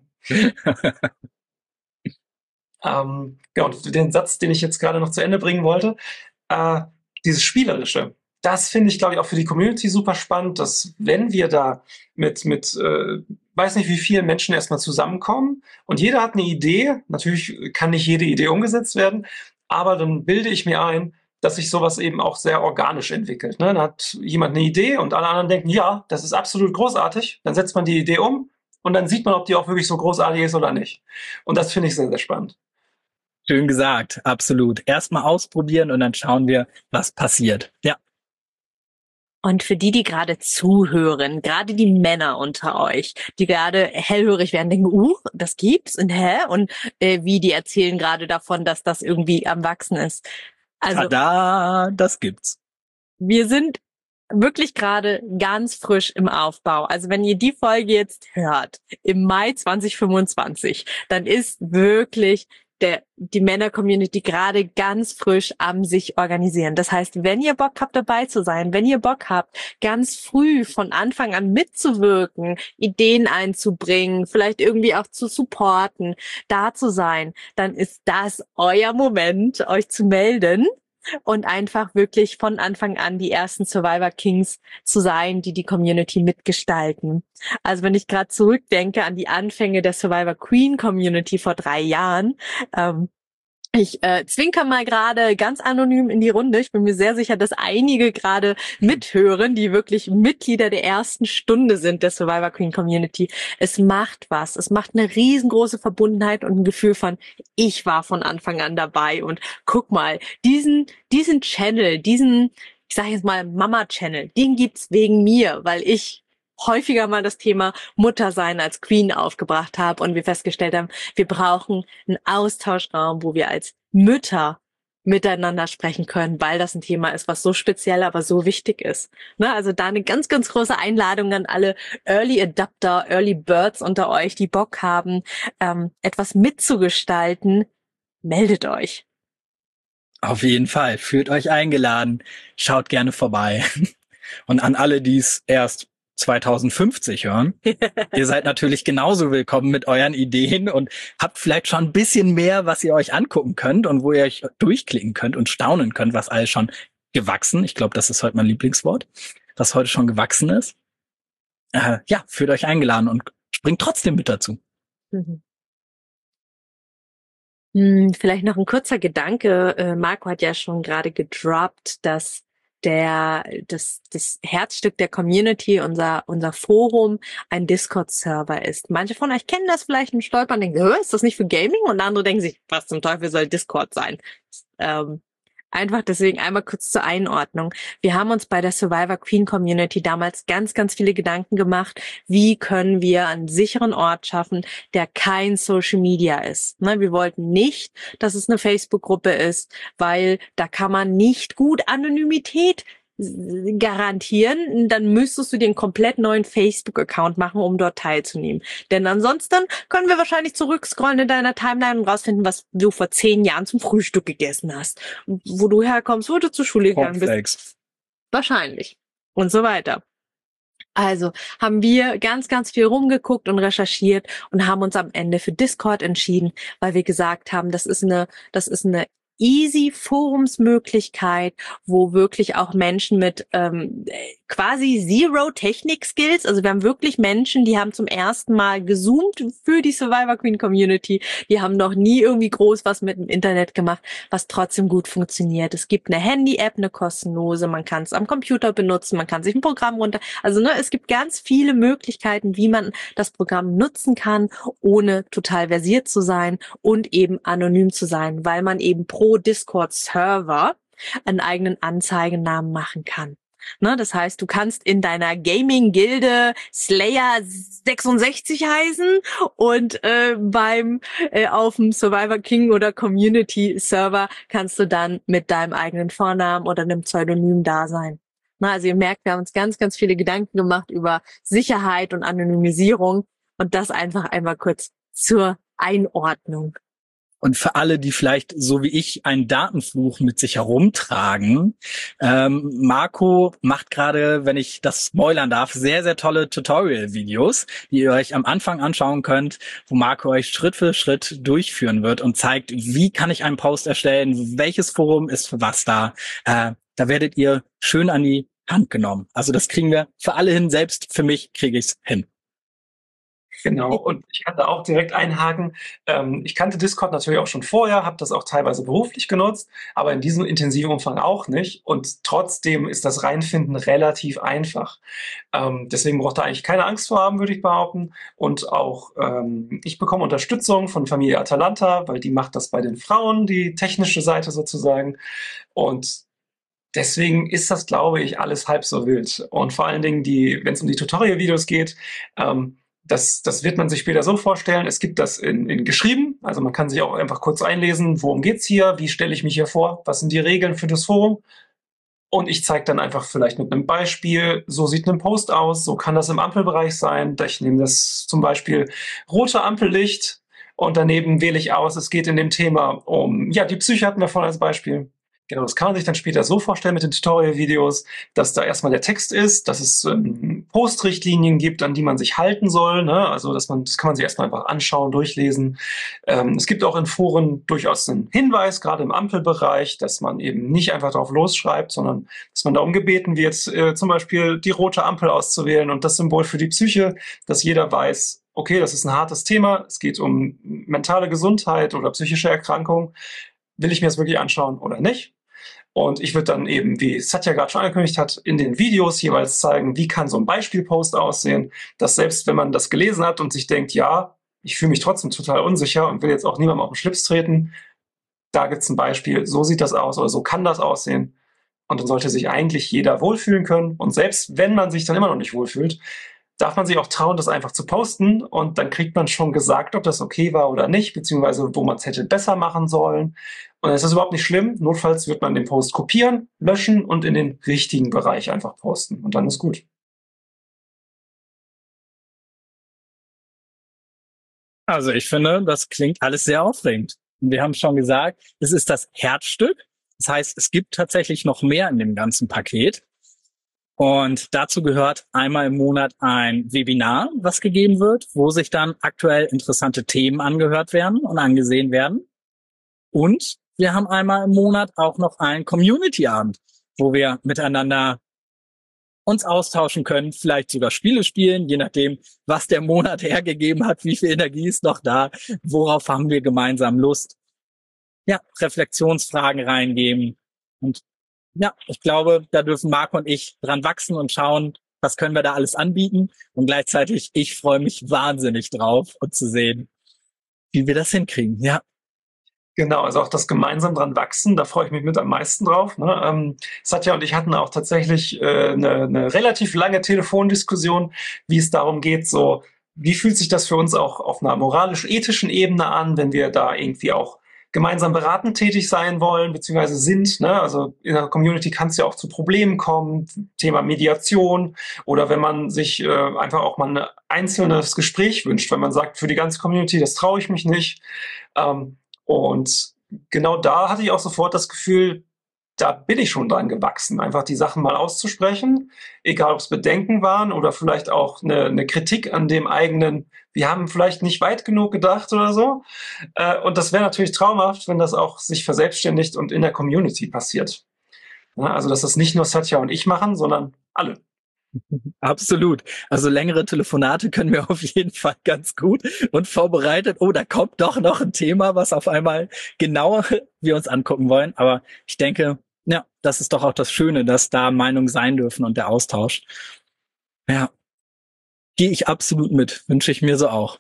Ja, und den Satz, den ich jetzt gerade noch zu Ende bringen wollte, dieses Spielerische, das finde ich, glaube ich, auch für die Community super spannend, dass wenn wir da mit weiß nicht wie vielen Menschen erstmal zusammenkommen und jeder hat eine Idee, natürlich kann nicht jede Idee umgesetzt werden, aber dann bilde ich mir ein, dass sich sowas eben auch sehr organisch entwickelt. Ne? Dann hat jemand eine Idee und alle anderen denken, ja, das ist absolut großartig. Dann setzt man die Idee um und dann sieht man, ob die auch wirklich so großartig ist oder nicht. Und das finde ich sehr, sehr spannend. Schön gesagt, absolut. Erstmal ausprobieren und dann schauen wir, was passiert. Ja. Und für die gerade zuhören, gerade die Männer unter euch, die gerade hellhörig werden, denken, das gibt's und und wie die erzählen gerade davon, dass das irgendwie am Wachsen ist. Also, Tada, das gibt's. Wir sind wirklich gerade ganz frisch im Aufbau. Also wenn ihr die Folge jetzt hört, im Mai 2025, dann ist wirklich die Männer-Community gerade ganz frisch am sich organisieren. Das heißt, wenn ihr Bock habt, dabei zu sein, wenn ihr Bock habt, ganz früh von Anfang an mitzuwirken, Ideen einzubringen, vielleicht irgendwie auch zu supporten, da zu sein, dann ist das euer Moment, euch zu melden und einfach wirklich von Anfang an die ersten Survivor Kings zu sein, die die Community mitgestalten. Also wenn ich gerade zurückdenke an die Anfänge der Survivor Queen Community vor 3 Jahren, ich zwinker mal gerade ganz anonym in die Runde. Ich bin mir sehr sicher, dass einige gerade mithören, die wirklich Mitglieder der ersten Stunde sind der Survivor Queen Community. Es macht was. Es macht eine riesengroße Verbundenheit und ein Gefühl von, ich war von Anfang an dabei und guck mal, diesen Channel, ich sage jetzt mal Mama-Channel, den gibt's wegen mir, weil ich häufiger mal das Thema Muttersein als Queen aufgebracht habe und wir festgestellt haben, wir brauchen einen Austauschraum, wo wir als Mütter miteinander sprechen können, weil das ein Thema ist, was so speziell, aber so wichtig ist. Ne? Also da eine ganz, ganz große Einladung an alle Early Adapter, Early Birds unter euch, die Bock haben, etwas mitzugestalten. Meldet euch. Auf jeden Fall. Fühlt euch eingeladen. Schaut gerne vorbei. Und an alle, die es erst 2050 hören. Ihr seid natürlich genauso willkommen mit euren Ideen und habt vielleicht schon ein bisschen mehr, was ihr euch angucken könnt und wo ihr euch durchklicken könnt und staunen könnt, was alles schon gewachsen. Ich glaube, das ist heute mein Lieblingswort, was heute schon gewachsen ist. Ja, fühlt euch eingeladen und springt trotzdem mit dazu. Vielleicht noch ein kurzer Gedanke. Marco hat ja schon gerade gedroppt, dass das Herzstück der Community, unser Forum, ein Discord-Server ist. Manche von euch kennen das vielleicht und stolpern und denken, ist das nicht für Gaming? Und andere denken sich, was zum Teufel soll Discord sein? Einfach deswegen einmal kurz zur Einordnung. Wir haben uns bei der Survivor Queen Community damals ganz, ganz viele Gedanken gemacht, wie können wir einen sicheren Ort schaffen, der kein Social Media ist. Ne, wir wollten nicht, dass es eine Facebook-Gruppe ist, weil da kann man nicht gut Anonymität garantieren, dann müsstest du dir einen komplett neuen Facebook-Account machen, um dort teilzunehmen. Denn ansonsten können wir wahrscheinlich zurückscrollen in deiner Timeline und rausfinden, was du vor 10 Jahren zum Frühstück gegessen hast. Wo du herkommst, wo du zur Schule gegangen bist. Wahrscheinlich. Und so weiter. Also haben wir ganz, ganz viel rumgeguckt und recherchiert und haben uns am Ende für Discord entschieden, weil wir gesagt haben, das ist eine easy Forumsmöglichkeit, wo wirklich auch Menschen mit quasi Zero Technik Skills, also wir haben wirklich Menschen, die haben zum ersten Mal gezoomt für die Survivor Queen Community, die haben noch nie irgendwie groß was mit dem Internet gemacht, was trotzdem gut funktioniert. Es gibt eine Handy-App, eine kostenlose, man kann es am Computer benutzen, man kann sich ein Programm es gibt ganz viele Möglichkeiten, wie man das Programm nutzen kann, ohne total versiert zu sein und eben anonym zu sein, weil man eben pro Discord-Server einen eigenen Anzeigennamen machen kann. Ne, das heißt, du kannst in deiner Gaming-Gilde Slayer66 heißen und auf dem Survivor King oder Community-Server kannst du dann mit deinem eigenen Vornamen oder einem Pseudonym da sein. Na, also ihr merkt, wir haben uns ganz, ganz viele Gedanken gemacht über Sicherheit und Anonymisierung und das einfach einmal kurz zur Einordnung. Und für alle, die vielleicht so wie ich einen Datenfluch mit sich herumtragen, Marco macht gerade, wenn ich das spoilern darf, sehr, sehr tolle Tutorial-Videos, die ihr euch am Anfang anschauen könnt, wo Marco euch Schritt für Schritt durchführen wird und zeigt, wie kann ich einen Post erstellen, welches Forum ist für was da. da werdet ihr schön an die Hand genommen. Also das kriegen wir für alle hin, selbst für mich kriege ich es hin. Genau, und ich kann da auch direkt einhaken. Ich kannte Discord natürlich auch schon vorher, habe das auch teilweise beruflich genutzt, aber in diesem intensiven Umfang auch nicht. Und trotzdem ist das Reinfinden relativ einfach. Deswegen braucht ihr eigentlich keine Angst vor haben, würde ich behaupten. Und auch ich bekomme Unterstützung von Familie Atalanta, weil die macht das bei den Frauen, die technische Seite sozusagen. Und deswegen ist das, glaube ich, alles halb so wild. Und vor allen Dingen, wenn es um die Tutorial-Videos geht, das wird man sich später so vorstellen. Es gibt das in geschrieben, also man kann sich auch einfach kurz einlesen, worum geht's hier, wie stelle ich mich hier vor, was sind die Regeln für das Forum. Und ich zeige dann einfach vielleicht mit einem Beispiel, so sieht ein Post aus, so kann das im Ampelbereich sein. Ich nehme das zum Beispiel rote Ampellicht und daneben wähle ich aus, es geht in dem Thema um, ja, die Psyche hatten wir vorhin als Beispiel. Genau, das kann man sich dann später so vorstellen mit den Tutorial-Videos, dass da erstmal der Text ist, dass es Postrichtlinien gibt, an die man sich halten soll. Ne? Also das kann man sich erstmal einfach anschauen, durchlesen. Es gibt auch in Foren durchaus einen Hinweis, gerade im Ampelbereich, dass man eben nicht einfach drauf losschreibt, sondern dass man darum gebeten wird, zum Beispiel die rote Ampel auszuwählen und das Symbol für die Psyche, dass jeder weiß, okay, das ist ein hartes Thema, es geht um mentale Gesundheit oder psychische Erkrankung. Will ich mir das wirklich anschauen oder nicht? Und ich würde dann eben, wie Satya gerade schon angekündigt hat, in den Videos jeweils zeigen, wie kann so ein Beispielpost aussehen, dass selbst wenn man das gelesen hat und sich denkt, ja, ich fühle mich trotzdem total unsicher und will jetzt auch niemandem auf den Schlips treten, da gibt's ein Beispiel, so sieht das aus oder so kann das aussehen. Und dann sollte sich eigentlich jeder wohlfühlen können. Und selbst wenn man sich dann immer noch nicht wohlfühlt, darf man sich auch trauen, das einfach zu posten. Und dann kriegt man schon gesagt, ob das okay war oder nicht, beziehungsweise wo man es hätte besser machen sollen. Und das ist überhaupt nicht schlimm. Notfalls wird man den Post kopieren, löschen und in den richtigen Bereich einfach posten. Und dann ist gut. Also ich finde, das klingt alles sehr aufregend. Wir haben schon gesagt, es ist das Herzstück. Das heißt, es gibt tatsächlich noch mehr in dem ganzen Paket. Und dazu gehört einmal im Monat ein Webinar, was gegeben wird, wo sich dann aktuell interessante Themen angehört werden und angesehen werden. Und wir haben einmal im Monat auch noch einen Community-Abend, wo wir miteinander uns austauschen können, vielleicht sogar Spiele spielen, je nachdem, was der Monat hergegeben hat, wie viel Energie ist noch da, worauf haben wir gemeinsam Lust. Ja, Reflexionsfragen reingeben. Und ja, ich glaube, da dürfen Marco und ich dran wachsen und schauen, was können wir da alles anbieten. Und gleichzeitig, ich freue mich wahnsinnig drauf und zu sehen, wie wir das hinkriegen. Ja. Genau, also auch das gemeinsam dran wachsen, da freue ich mich mit am meisten drauf. Ne? Satya und ich hatten auch tatsächlich eine relativ lange Telefondiskussion, wie es darum geht, so wie fühlt sich das für uns auch auf einer moralisch-ethischen Ebene an, wenn wir da irgendwie auch gemeinsam beratend tätig sein wollen, beziehungsweise sind. Ne? Also in der Community kann es ja auch zu Problemen kommen, Thema Mediation oder wenn man sich einfach auch mal ein einzelnes Gespräch wünscht, wenn man sagt, für die ganze Community, das traue ich mich nicht. Und genau da hatte ich auch sofort das Gefühl, da bin ich schon dran gewachsen, einfach die Sachen mal auszusprechen, egal ob es Bedenken waren oder vielleicht auch eine Kritik an dem eigenen, wir haben vielleicht nicht weit genug gedacht oder so. Und das wäre natürlich traumhaft, wenn das auch sich verselbstständigt und in der Community passiert. Ja, also dass das nicht nur Satya und ich machen, sondern alle. Absolut. Also längere Telefonate können wir auf jeden Fall ganz gut und vorbereitet. Oh, da kommt doch noch ein Thema, was auf einmal genauer wir uns angucken wollen. Aber ich denke, ja, das ist doch auch das Schöne, dass da Meinungen sein dürfen und der Austausch. Ja, gehe ich absolut mit. Wünsche ich mir so auch.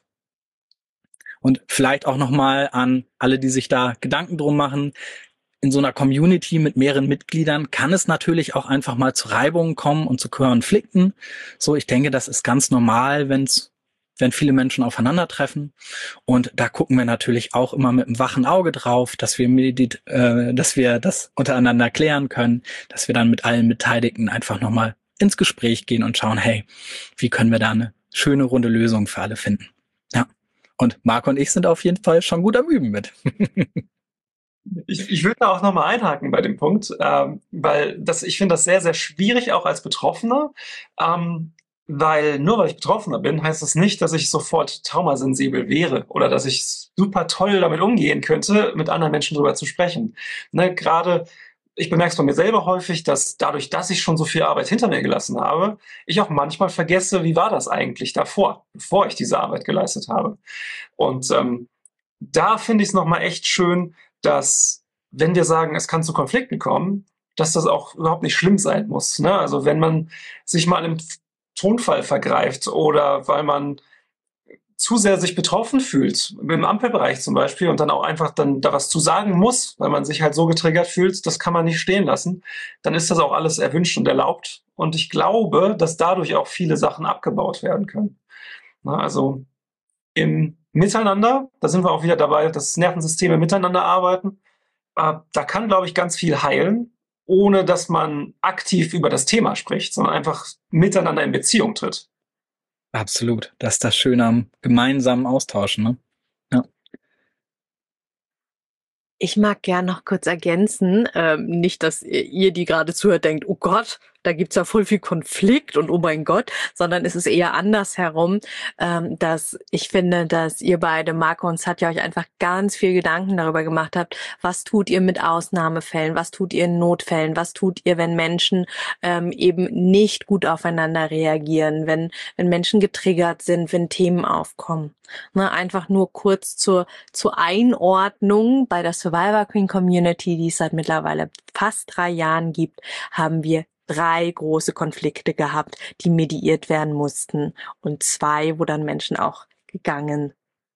Und vielleicht auch nochmal an alle, die sich da Gedanken drum machen. In so einer Community mit mehreren Mitgliedern kann es natürlich auch einfach mal zu Reibungen kommen und zu Konflikten. So, ich denke, das ist ganz normal, wenn viele Menschen aufeinandertreffen. Und da gucken wir natürlich auch immer mit einem wachen Auge drauf, dass wir das untereinander klären können, dass wir dann mit allen Beteiligten einfach nochmal ins Gespräch gehen und schauen, hey, wie können wir da eine schöne, runde Lösung für alle finden? Ja. Und Marco und ich sind auf jeden Fall schon gut am Üben mit. Ich würde da auch nochmal einhaken bei dem Punkt, weil ich finde das sehr, sehr schwierig, auch als Betroffener, weil nur weil ich Betroffener bin, heißt das nicht, dass ich sofort traumasensibel wäre oder dass ich super toll damit umgehen könnte, mit anderen Menschen drüber zu sprechen. Ne, gerade ich bemerke es bei mir selber häufig, dass dadurch, dass ich schon so viel Arbeit hinter mir gelassen habe, ich auch manchmal vergesse, wie war das eigentlich davor, bevor ich diese Arbeit geleistet habe. Und da finde ich es nochmal echt schön, dass, wenn wir sagen, es kann zu Konflikten kommen, dass das auch überhaupt nicht schlimm sein muss. Ne? Also wenn man sich mal im Tonfall vergreift oder weil man zu sehr sich betroffen fühlt, im Ampelbereich zum Beispiel, und dann auch einfach dann da was zu sagen muss, weil man sich halt so getriggert fühlt, das kann man nicht stehen lassen, dann ist das auch alles erwünscht und erlaubt. Und ich glaube, dass dadurch auch viele Sachen abgebaut werden können. Na, also im Miteinander, da sind wir auch wieder dabei, dass Nervensysteme miteinander arbeiten. Da kann, glaube ich, ganz viel heilen, ohne dass man aktiv über das Thema spricht, sondern einfach miteinander in Beziehung tritt. Absolut. Das ist das Schöne am gemeinsamen Austauschen, ne? Ja. Ich mag gern noch kurz ergänzen, nicht, dass ihr, die gerade zuhört, denkt, oh Gott, da gibt's ja voll viel Konflikt und oh mein Gott, sondern es ist eher andersherum, dass ich finde, dass ihr beide, Marco und Satya, euch einfach ganz viel Gedanken darüber gemacht habt, was tut ihr mit Ausnahmefällen, was tut ihr in Notfällen, was tut ihr, wenn Menschen eben nicht gut aufeinander reagieren, wenn Menschen getriggert sind, wenn Themen aufkommen. Ne, einfach nur kurz zur Einordnung: Bei der Survivor Queen Community, die es seit mittlerweile fast 3 Jahren gibt, haben wir 3 große Konflikte gehabt, die mediiert werden mussten, und 2, wo dann Menschen auch gegangen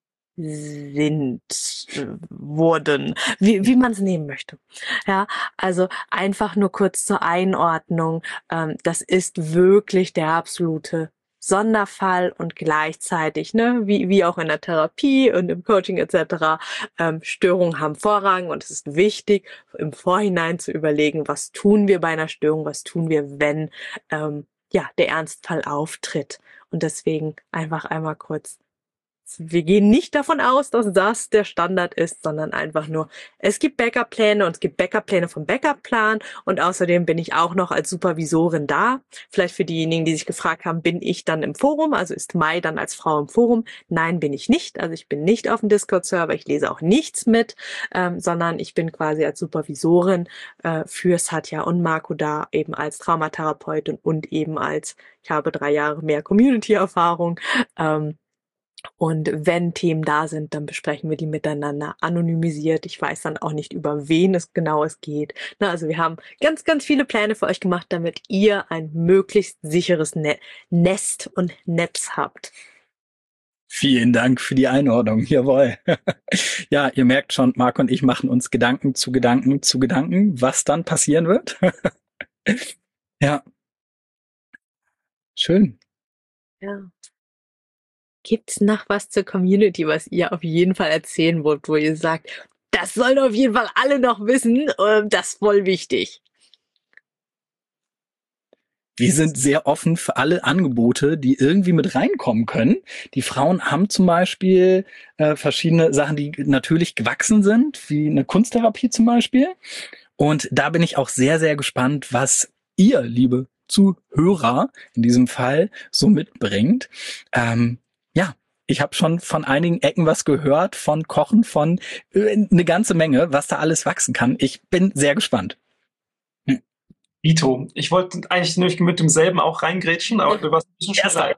wurden, wie man es nehmen möchte. Ja, also einfach nur kurz zur Einordnung. Das ist wirklich der absolute Sonderfall und gleichzeitig, ne, wie auch in der Therapie und im Coaching etc., Störungen haben Vorrang, und es ist wichtig, im Vorhinein zu überlegen, was tun wir bei einer Störung, was tun wir, wenn der Ernstfall auftritt. Und deswegen einfach einmal kurz: Wir gehen nicht davon aus, dass das der Standard ist, sondern einfach nur, es gibt Backup-Pläne und es gibt Backup-Pläne vom Backup-Plan, und außerdem bin ich auch noch als Supervisorin da. Vielleicht für diejenigen, die sich gefragt haben, bin ich dann im Forum, also ist Mai dann als Frau im Forum? Nein, bin ich nicht. Also ich bin nicht auf dem Discord-Server, ich lese auch nichts mit, sondern ich bin quasi als Supervisorin für Satya und Marco da, eben als Traumatherapeutin und eben als, ich habe 3 Jahre mehr Community-Erfahrung, und wenn Themen da sind, dann besprechen wir die miteinander anonymisiert. Ich weiß dann auch nicht, über wen es geht. Na, also wir haben ganz, ganz viele Pläne für euch gemacht, damit ihr ein möglichst sicheres Nest und Netz habt. Vielen Dank für die Einordnung. Jawohl. Ja, ihr merkt schon, Marc und ich machen uns Gedanken zu Gedanken zu Gedanken, was dann passieren wird. Ja. Schön. Ja. Gibt's noch was zur Community, was ihr auf jeden Fall erzählen wollt, wo ihr sagt, das sollen auf jeden Fall alle noch wissen, das ist voll wichtig? Wir sind sehr offen für alle Angebote, die irgendwie mit reinkommen können. Die Frauen haben zum Beispiel verschiedene Sachen, die natürlich gewachsen sind, wie eine Kunsttherapie zum Beispiel. Und da bin ich auch sehr, sehr gespannt, was ihr, liebe Zuhörer, in diesem Fall so mitbringt. Ich habe schon von einigen Ecken was gehört, von Kochen, von eine ganze Menge, was da alles wachsen kann. Ich bin sehr gespannt. Vito, ich wollte eigentlich nur mit demselben auch reingrätschen, aber du warst ein bisschen schneller.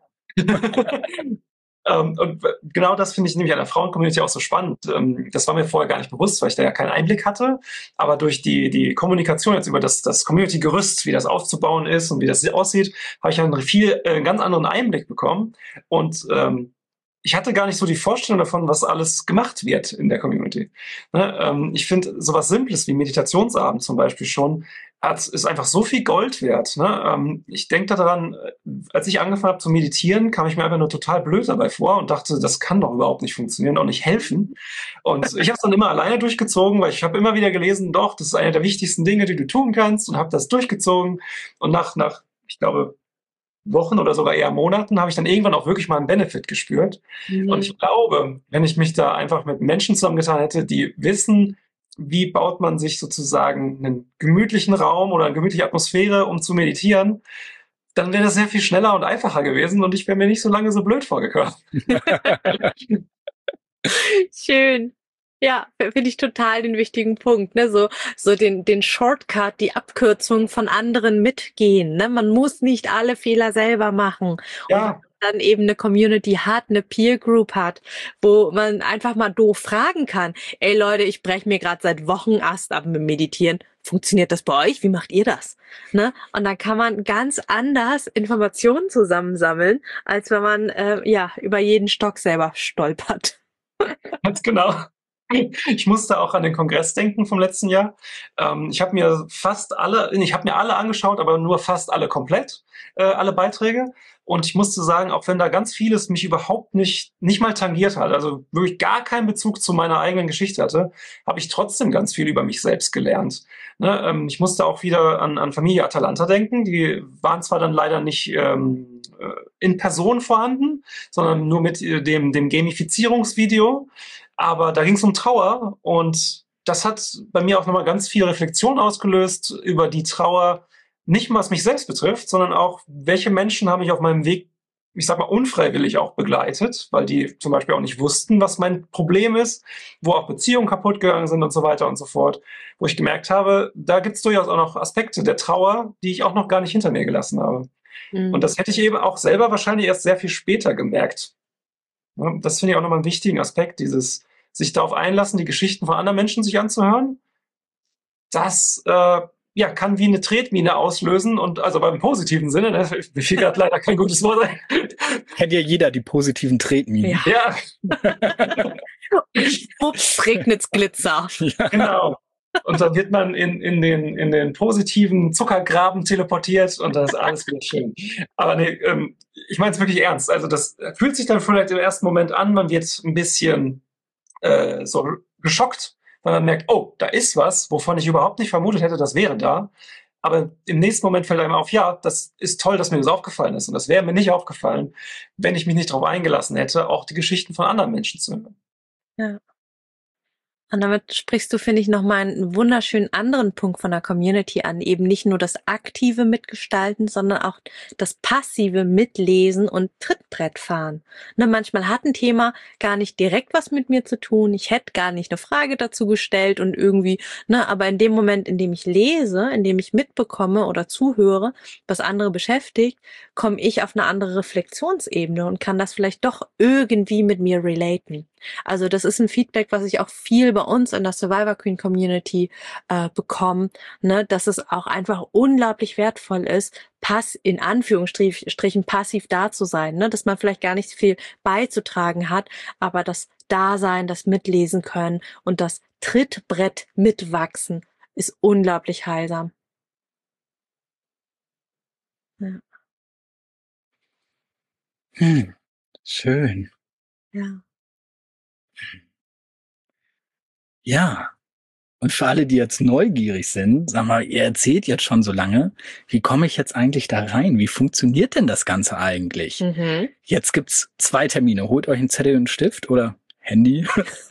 Und genau das finde ich nämlich an der Frauen-Community auch so spannend. Das war mir vorher gar nicht bewusst, weil ich da ja keinen Einblick hatte. Aber durch die Kommunikation jetzt über das Community-Gerüst, wie das aufzubauen ist und wie das aussieht, habe ich einen ganz anderen Einblick bekommen. Und ich hatte gar nicht so die Vorstellung davon, was alles gemacht wird in der Community. Ich finde sowas Simples wie Meditationsabend zum Beispiel schon, ist einfach so viel Gold wert. Ich denke daran, als ich angefangen habe zu meditieren, kam ich mir einfach nur total blöd dabei vor und dachte, das kann doch überhaupt nicht funktionieren, auch nicht helfen. Und ich habe es dann immer alleine durchgezogen, weil ich habe immer wieder gelesen, doch, das ist eine der wichtigsten Dinge, die du tun kannst, und habe das durchgezogen. Und nach ich glaube, Wochen oder sogar eher Monaten habe ich dann irgendwann auch wirklich mal einen Benefit gespürt. Und ich glaube, wenn ich mich da einfach mit Menschen zusammengetan hätte, die wissen, wie baut man sich sozusagen einen gemütlichen Raum oder eine gemütliche Atmosphäre, um zu meditieren, dann wäre das sehr viel schneller und einfacher gewesen und ich wäre mir nicht so lange so blöd vorgekommen. Schön. Ja, finde ich total den wichtigen Punkt, ne? So den Shortcut, die Abkürzung von anderen mitgehen, ne? Man muss nicht alle Fehler selber machen. Und wenn Ja, man dann eben eine Community hat, eine Peer Group hat, wo man einfach mal doof fragen kann. Ey Leute, ich breche mir gerade seit Wochen Ast ab mit Meditieren. Funktioniert das bei euch? Wie macht ihr das? Ne? Und dann kann man ganz anders Informationen zusammensammeln, als wenn man ja über jeden Stock selber stolpert. ganz genau. Ich musste auch an den Kongress denken vom letzten Jahr. Ich habe mir alle angeschaut, aber nur fast alle komplett, alle Beiträge. Und ich musste sagen, auch wenn da ganz vieles mich überhaupt nicht mal tangiert hat, also wirklich gar keinen Bezug zu meiner eigenen Geschichte hatte, habe ich trotzdem ganz viel über mich selbst gelernt. Ne? Ich musste auch wieder an Familie Atalanta denken. Die waren zwar dann leider nicht in Person vorhanden, sondern nur mit dem Gamifizierungsvideo. Aber da ging es um Trauer und das hat bei mir auch nochmal ganz viel Reflexion ausgelöst über die Trauer, nicht mal was mich selbst betrifft, sondern auch, welche Menschen haben mich auf meinem Weg, ich sag mal, unfreiwillig auch begleitet, weil die zum Beispiel auch nicht wussten, was mein Problem ist, wo auch Beziehungen kaputt gegangen sind und so weiter und so fort, wo ich gemerkt habe, da gibt es durchaus auch noch Aspekte der Trauer, die ich auch noch gar nicht hinter mir gelassen habe. Und das hätte ich eben auch selber wahrscheinlich erst sehr viel später gemerkt. Ja, das finde ich auch nochmal einen wichtigen Aspekt, dieses sich darauf einlassen, die Geschichten von anderen Menschen sich anzuhören. Das ja, kann wie eine Tretmine auslösen und also beim positiven Sinne, ne, mir fiel gerade leider kein gutes Wort ein. Kennt ja jeder die positiven Tretminen. Ja, Ups, regnet's Glitzer. genau. Und dann wird man in den positiven Zuckergraben teleportiert und das ist alles wieder schön. Aber nee, ich meine es wirklich ernst. Also das fühlt sich dann vielleicht im ersten Moment an, man wird ein bisschen so geschockt, weil man merkt, oh, da ist was, wovon ich überhaupt nicht vermutet hätte, das wäre da. Aber im nächsten Moment fällt einem auf, ja, das ist toll, dass mir das aufgefallen ist. Und das wäre mir nicht aufgefallen, wenn ich mich nicht darauf eingelassen hätte, auch die Geschichten von anderen Menschen zu hören. Ja. Und damit sprichst du, finde ich, nochmal einen wunderschönen anderen Punkt von der Community an. Eben nicht nur das aktive Mitgestalten, sondern auch das passive Mitlesen und Trittbrett fahren. Ne, manchmal hat ein Thema gar nicht direkt was mit mir zu tun. Ich hätte gar nicht eine Frage dazu gestellt und irgendwie, ne, aber in dem Moment, in dem ich lese, in dem ich mitbekomme oder zuhöre, was andere beschäftigt, komme ich auf eine andere Reflexionsebene und kann das vielleicht doch irgendwie mit mir relaten. Also das ist ein Feedback, was ich auch viel bei uns in der Survivor Queen Community bekomme, ne, dass es auch einfach unglaublich wertvoll ist, in Anführungsstrichen passiv da zu sein, ne, dass man vielleicht gar nicht viel beizutragen hat, aber das Dasein, das Mitlesen können und das Trittbrett mitwachsen ist unglaublich heilsam. Ja. Schön. Ja. Ja. Und für alle, die jetzt neugierig sind, sag mal, ihr erzählt jetzt schon so lange, wie komme ich jetzt eigentlich da rein? Wie funktioniert denn das Ganze eigentlich? Mhm. Jetzt gibt's 2 Termine. Holt euch einen Zettel und einen Stift oder Handy.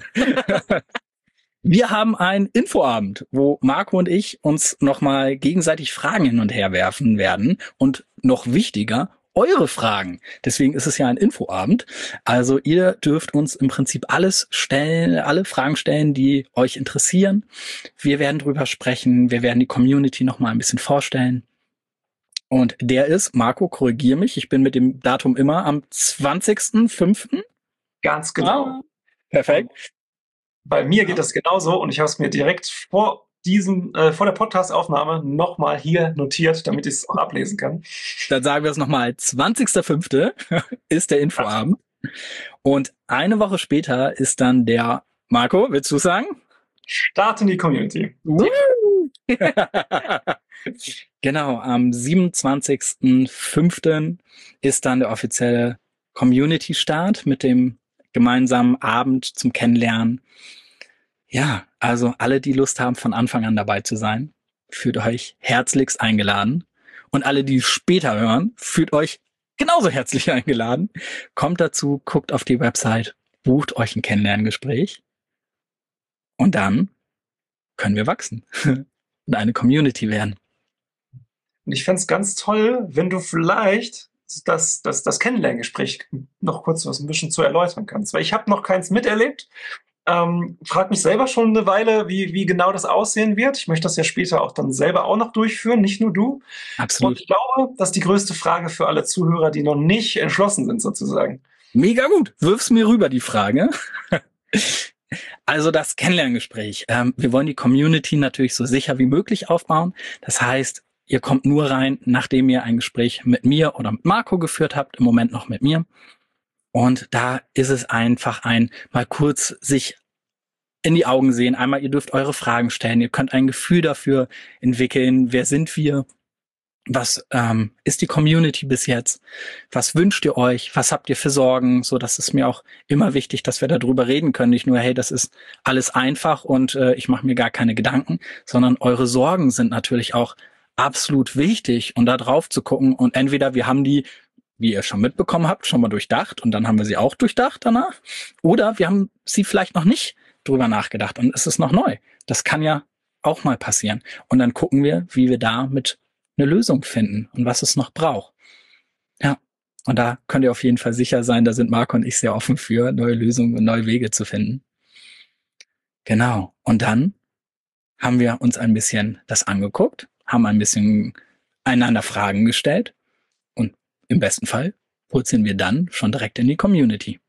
Wir haben einen Infoabend, wo Marco und ich uns nochmal gegenseitig Fragen hin und her werfen werden. Und noch wichtiger, eure Fragen. Deswegen ist es ja ein Infoabend. Also ihr dürft uns im Prinzip alles stellen, alle Fragen stellen, die euch interessieren. Wir werden drüber sprechen. Wir werden die Community nochmal ein bisschen vorstellen. Und der ist, Marco, korrigier mich, ich bin mit dem Datum immer am 20.05. Ganz genau. Perfekt. Bei mir geht das genauso und ich habe es mir direkt vor der Podcast-Aufnahme nochmal hier notiert, damit ich es auch ablesen kann. Dann sagen wir es nochmal. 20.05. ist der Infoabend. Und eine Woche später ist dann der, Marco, willst du sagen? Start in die Community. Genau, am 27.05. ist dann der offizielle Community-Start mit dem gemeinsamen Abend zum Kennenlernen. Ja, also alle, die Lust haben, von Anfang an dabei zu sein, fühlt euch herzlichst eingeladen. Und alle, die später hören, fühlt euch genauso herzlich eingeladen. Kommt dazu, guckt auf die Website, bucht euch ein Kennenlerngespräch. Und dann können wir wachsen und eine Community werden. Und ich fände es ganz toll, wenn du vielleicht das Kennenlerngespräch noch kurz was ein bisschen zu erläutern kannst. Weil ich habe noch keins miterlebt. Frag mich selber schon eine Weile, wie genau das aussehen wird. Ich möchte das ja später auch dann selber auch noch durchführen, nicht nur du. Und Absolut. ich glaube, das ist die größte Frage für alle Zuhörer, die noch nicht entschlossen sind, sozusagen. Mega gut. Wirf's mir rüber, die Frage. Also das Kennenlerngespräch. Wir wollen die Community natürlich so sicher wie möglich aufbauen. Das heißt, ihr kommt nur rein, nachdem ihr ein Gespräch mit mir oder mit Marco geführt habt, im Moment noch mit mir. Und da ist es einfach mal kurz sich in die Augen sehen. Einmal, ihr dürft eure Fragen stellen. Ihr könnt ein Gefühl dafür entwickeln. Wer sind wir? Was ist die Community bis jetzt? Was wünscht ihr euch? Was habt ihr für Sorgen? So, das ist mir auch immer wichtig, dass wir darüber reden können. Nicht nur, hey, das ist alles einfach und ich mache mir gar keine Gedanken, sondern eure Sorgen sind natürlich auch absolut wichtig und da drauf zu gucken. Und entweder wir haben die, wie ihr schon mitbekommen habt, schon mal durchdacht und dann haben wir sie auch durchdacht danach. Oder wir haben sie vielleicht noch nicht drüber nachgedacht und es ist noch neu. Das kann ja auch mal passieren. Und dann gucken wir, wie wir da mit eine Lösung finden und was es noch braucht. Ja, und da könnt ihr auf jeden Fall sicher sein, da sind Marco und ich sehr offen für, neue Lösungen und neue Wege zu finden. Genau. Und dann haben wir uns ein bisschen das angeguckt, haben ein bisschen einander Fragen gestellt und im besten Fall purzeln wir dann schon direkt in die Community.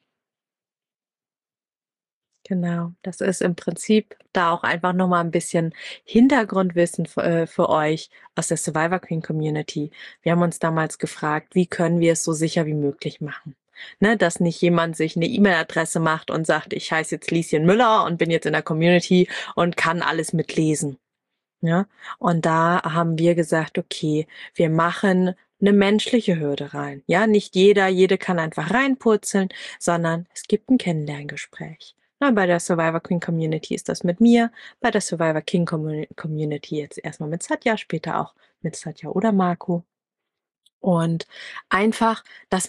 Genau, das ist im Prinzip da auch einfach nochmal ein bisschen Hintergrundwissen für euch aus der Survivor Queen Community. Wir haben uns damals gefragt, wie können wir es so sicher wie möglich machen? Ne, dass nicht jemand sich eine E-Mail-Adresse macht und sagt, ich heiße jetzt Lieschen Müller und bin jetzt in der Community und kann alles mitlesen. Ja, und da haben wir gesagt, okay, wir machen eine menschliche Hürde rein. Ja, nicht jede kann einfach reinpurzeln, sondern es gibt ein Kennenlerngespräch. Na, bei der Survivor Queen Community ist das mit mir, bei der Survivor King Community jetzt erstmal mit Satya, später auch mit Satya oder Marco. Und einfach,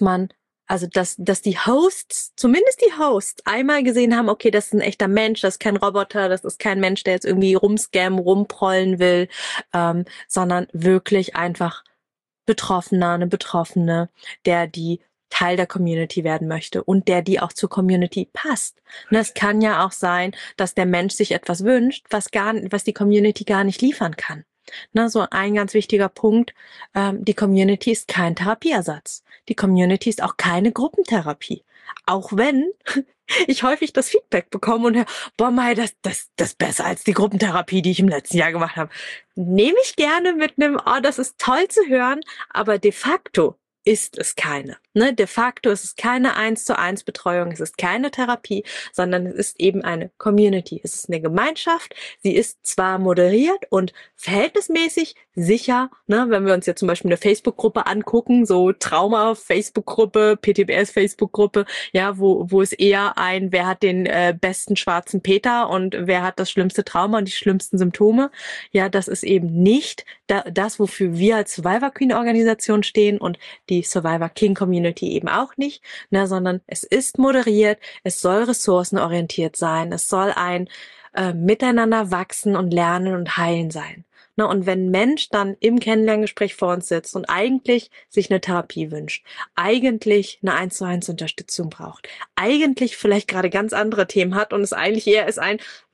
dass die Hosts, zumindest die Hosts, einmal gesehen haben, okay, das ist ein echter Mensch, das ist kein Roboter, das ist kein Mensch, der jetzt irgendwie rumscammen, rumprollen will, sondern wirklich einfach eine Betroffene, der die Teil der Community werden möchte und der die auch zur Community passt. Ne, es kann ja auch sein, dass der Mensch sich etwas wünscht, was die Community gar nicht liefern kann. Ne, so ein ganz wichtiger Punkt, die Community ist kein Therapieersatz. Die Community ist auch keine Gruppentherapie. Auch wenn ich häufig das Feedback bekomme und höre, boah, Mai, das ist besser als die Gruppentherapie, die ich im letzten Jahr gemacht habe. Nehme ich gerne mit einem, oh, das ist toll zu hören, aber de facto ist es keine. Ne? De facto ist es keine 1:1 Betreuung, es ist keine Therapie, sondern es ist eben eine Community. Es ist eine Gemeinschaft. Sie ist zwar moderiert und verhältnismäßig sicher, ne? Wenn wir uns jetzt zum Beispiel eine Facebook-Gruppe angucken, so Trauma-Facebook-Gruppe, PTBS-Facebook-Gruppe, ja, wo es eher wer hat den besten schwarzen Peter und wer hat das schlimmste Trauma und die schlimmsten Symptome. Ja, das ist eben nicht das, wofür wir als Survivor Queen Organisation stehen und die Survivor King Community eben auch nicht, ne, sondern es ist moderiert, es soll ressourcenorientiert sein, es soll ein Miteinander wachsen und lernen und heilen sein. Ne, und wenn ein Mensch dann im Kennenlerngespräch vor uns sitzt und eigentlich sich eine Therapie wünscht, eigentlich eine 1:1 Unterstützung braucht, eigentlich vielleicht gerade ganz andere Themen hat und es eigentlich eher ist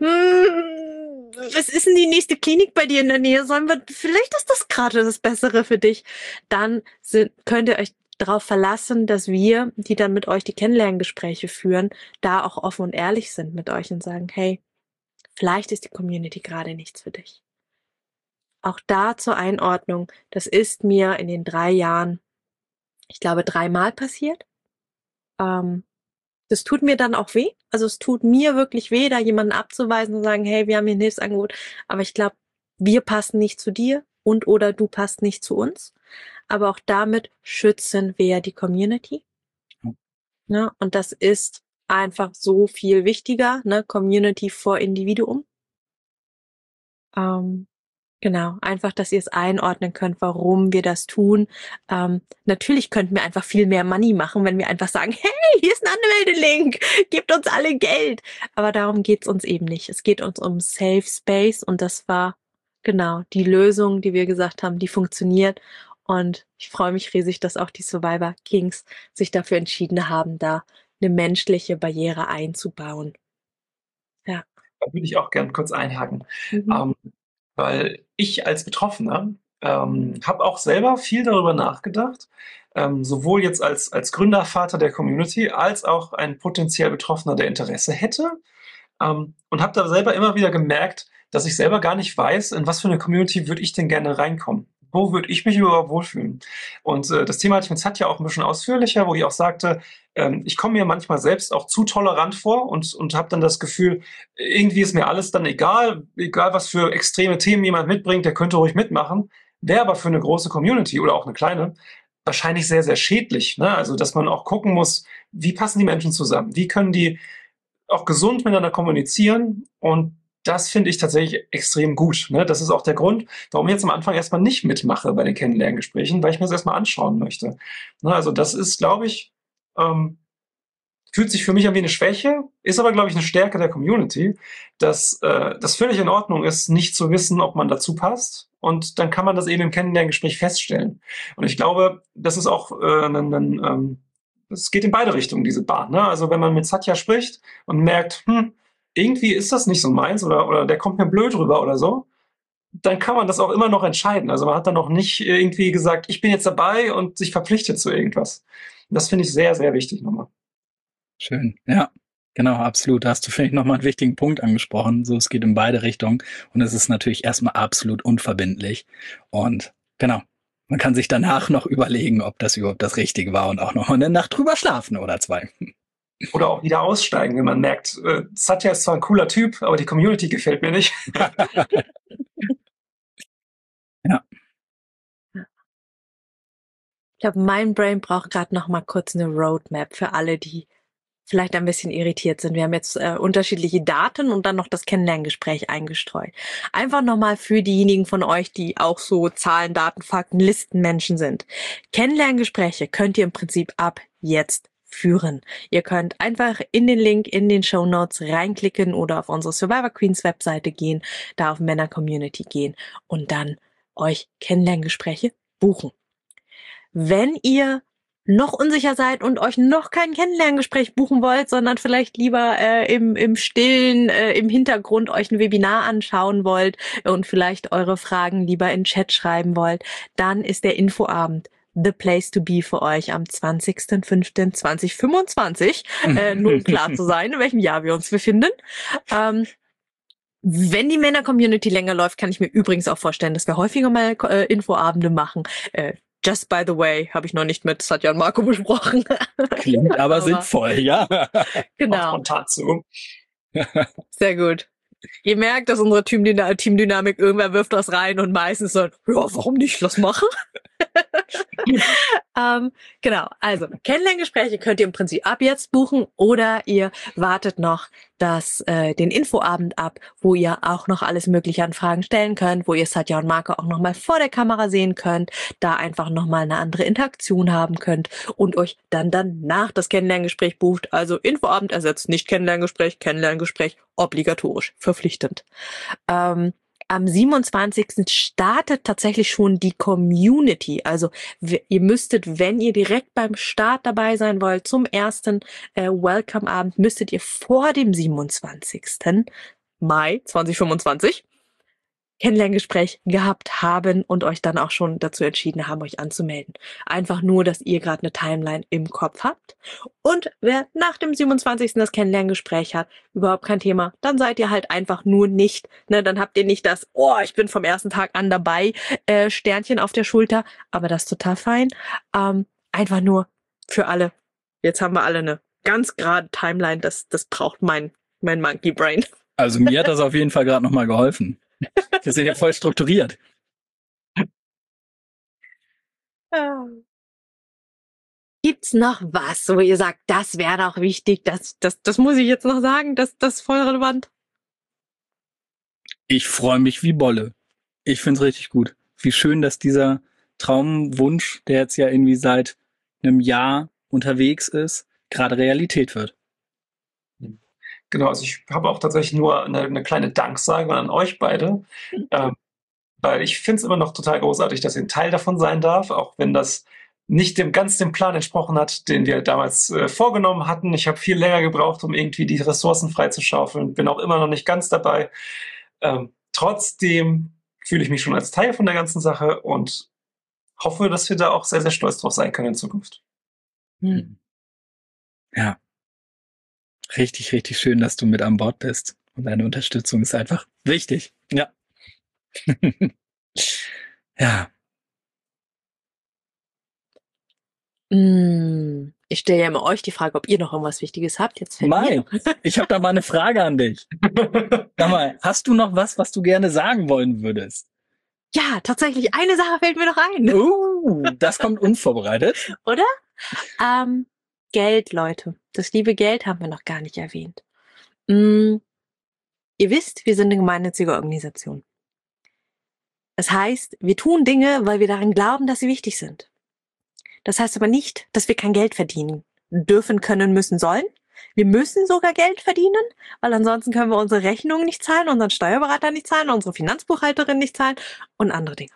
was ist denn die nächste Klinik bei dir in der Nähe? Vielleicht ist das gerade das Bessere für dich. Dann könnt ihr euch darauf verlassen, dass wir, die dann mit euch die Kennenlerngespräche führen, da auch offen und ehrlich sind mit euch und sagen, hey, vielleicht ist die Community gerade nichts für dich. Auch da zur Einordnung, das ist mir in den 3 Jahren, ich glaube, 3-mal passiert. Das tut mir dann auch weh. Also es tut mir wirklich weh, da jemanden abzuweisen und sagen, hey, wir haben hier ein Hilfsangebot, aber ich glaube, wir passen nicht zu dir und oder du passt nicht zu uns. Aber auch damit schützen wir die Community. Ne? Und das ist einfach so viel wichtiger, ne? Community vor Individuum. Genau, einfach, dass ihr es einordnen könnt, warum wir das tun. Natürlich könnten wir einfach viel mehr Money machen, wenn wir einfach sagen, hey, hier ist ein Anmeldelink, gebt uns alle Geld. Aber darum geht's uns eben nicht. Es geht uns um Safe Space und das war genau die Lösung, die wir gesagt haben, die funktioniert. Und ich freue mich riesig, dass auch die Survivor Kings sich dafür entschieden haben, da eine menschliche Barriere einzubauen. Da würde ich auch gern kurz einhaken. Weil ich als Betroffener habe auch selber viel darüber nachgedacht, sowohl jetzt als Gründervater der Community, als auch ein potenziell Betroffener, der Interesse hätte. Und habe da selber immer wieder gemerkt, dass ich selber gar nicht weiß, in was für eine Community würde ich denn gerne reinkommen. Wo würde ich mich überhaupt wohlfühlen? Und das Thema hatte ich mit Satya auch ein bisschen ausführlicher, wo ich auch sagte, ich komme mir manchmal selbst auch zu tolerant vor und habe dann das Gefühl, irgendwie ist mir alles dann egal was für extreme Themen jemand mitbringt, der könnte ruhig mitmachen. Wäre aber für eine große Community oder auch eine kleine wahrscheinlich sehr, sehr schädlich. Ne? Also, dass man auch gucken muss, wie passen die Menschen zusammen? Wie können die auch gesund miteinander kommunizieren? Und das finde ich tatsächlich extrem gut. Ne? Das ist auch der Grund, warum ich jetzt am Anfang erstmal nicht mitmache bei den Kennenlerngesprächen, weil ich mir das erstmal anschauen möchte. Ne? Also das ist, glaube ich, fühlt sich für mich an wie eine Schwäche, ist aber, glaube ich, eine Stärke der Community, dass das völlig in Ordnung ist, nicht zu wissen, ob man dazu passt. Und dann kann man das eben im Kennenlerngespräch feststellen. Und ich glaube, das ist auch es geht in beide Richtungen, diese Bahn. Ne? Also wenn man mit Satya spricht und merkt, irgendwie ist das nicht so meins oder der kommt mir blöd rüber oder so, dann kann man das auch immer noch entscheiden. Also man hat dann noch nicht irgendwie gesagt, ich bin jetzt dabei und sich verpflichtet zu irgendwas. Das finde ich sehr, sehr wichtig nochmal. Schön, ja. Genau, absolut. Da hast du vielleicht nochmal einen wichtigen Punkt angesprochen. So, es geht in beide Richtungen und es ist natürlich erstmal absolut unverbindlich. Und genau, man kann sich danach noch überlegen, ob das überhaupt das Richtige war und auch noch mal eine Nacht drüber schlafen oder zwei. Oder auch wieder aussteigen, wenn man merkt, Satya ist zwar ein cooler Typ, aber die Community gefällt mir nicht. Ja. Ich glaube, mein Brain braucht gerade noch mal kurz eine Roadmap für alle, die vielleicht ein bisschen irritiert sind. Wir haben jetzt unterschiedliche Daten und dann noch das Kennenlerngespräch eingestreut. Einfach nochmal für diejenigen von euch, die auch so Zahlen, Daten, Fakten, Listenmenschen sind. Kennenlerngespräche könnt ihr im Prinzip ab jetzt führen. Ihr könnt einfach in den Link in den Shownotes reinklicken oder auf unsere Survivor Queens Webseite gehen, da auf Männer Community gehen und dann euch Kennenlerngespräche buchen. Wenn ihr noch unsicher seid und euch noch kein Kennenlerngespräch buchen wollt, sondern vielleicht lieber im Stillen, im Hintergrund euch ein Webinar anschauen wollt und vielleicht eure Fragen lieber in Chat schreiben wollt, dann ist der Infoabend the place to be für euch am 20.05.2025, nur um klar zu sein, in welchem Jahr wir uns befinden. Wenn die Männer-Community länger läuft, kann ich mir übrigens auch vorstellen, dass wir häufiger mal Infoabende machen. Just by the way, habe ich noch nicht mit Satya und Marco besprochen. Klingt aber sinnvoll, ja. Genau. Spontan zu. Sehr gut. Ihr merkt, dass unsere Teamdynamik, irgendwer wirft was rein und meistens so, ja, warum nicht, lass machen. Genau, also Kennenlerngespräche könnt ihr im Prinzip ab jetzt buchen oder ihr wartet noch den Infoabend ab, wo ihr auch noch alles mögliche an Fragen stellen könnt, wo ihr Satya und Marco auch nochmal vor der Kamera sehen könnt, da einfach nochmal eine andere Interaktion haben könnt und euch dann danach das Kennenlerngespräch bucht. Also Infoabend ersetzt nicht Kennenlerngespräch obligatorisch, verpflichtend. Am 27. startet tatsächlich schon die Community. Also ihr müsstet, wenn ihr direkt beim Start dabei sein wollt, zum ersten Welcome-Abend, müsstet ihr vor dem 27. Mai 2025 Kennenlerngespräch gehabt haben und euch dann auch schon dazu entschieden haben, euch anzumelden. Einfach nur, dass ihr gerade eine Timeline im Kopf habt. Und wer nach dem 27. das Kennenlerngespräch hat, überhaupt kein Thema, dann seid ihr halt einfach nur nicht, ne, dann habt ihr nicht das, oh, ich bin vom ersten Tag an dabei, Sternchen auf der Schulter, aber das ist total fein. Einfach nur für alle. Jetzt haben wir alle eine ganz gerade Timeline, das braucht mein Monkey Brain. Also mir hat das auf jeden Fall gerade nochmal geholfen. Wir sind ja voll strukturiert. Gibt's noch was, wo ihr sagt, das wäre doch wichtig, das muss ich jetzt noch sagen, das ist voll relevant? Ich freue mich wie Bolle. Ich find's richtig gut. Wie schön, dass dieser Traumwunsch, der jetzt ja irgendwie seit einem Jahr unterwegs ist, gerade Realität wird. Genau, also ich habe auch tatsächlich nur eine kleine Danksagung an euch beide, weil ich finde es immer noch total großartig, dass ihr ein Teil davon sein darf, auch wenn das nicht ganz dem Plan entsprochen hat, den wir damals vorgenommen hatten. Ich habe viel länger gebraucht, um irgendwie die Ressourcen freizuschaufeln, bin auch immer noch nicht ganz dabei. Trotzdem fühle ich mich schon als Teil von der ganzen Sache und hoffe, dass wir da auch sehr, sehr stolz drauf sein können in Zukunft. Ja. Richtig, richtig schön, dass du mit an Bord bist. Und deine Unterstützung ist einfach wichtig. Ja. Ja. Ich stelle ja immer euch die Frage, ob ihr noch irgendwas Wichtiges habt. Jetzt fällt Mai, mir noch. ich habe da mal eine Frage an dich. Sag mal, hast du noch was du gerne sagen wollen würdest? Ja, tatsächlich, eine Sache fällt mir noch ein. Das kommt unvorbereitet. Oder? Geld, Leute. Das liebe Geld haben wir noch gar nicht erwähnt. Ihr wisst, wir sind eine gemeinnützige Organisation. Das heißt, wir tun Dinge, weil wir daran glauben, dass sie wichtig sind. Das heißt aber nicht, dass wir kein Geld verdienen dürfen, können, müssen, sollen. Wir müssen sogar Geld verdienen, weil ansonsten können wir unsere Rechnungen nicht zahlen, unseren Steuerberater nicht zahlen, unsere Finanzbuchhalterin nicht zahlen und andere Dinge.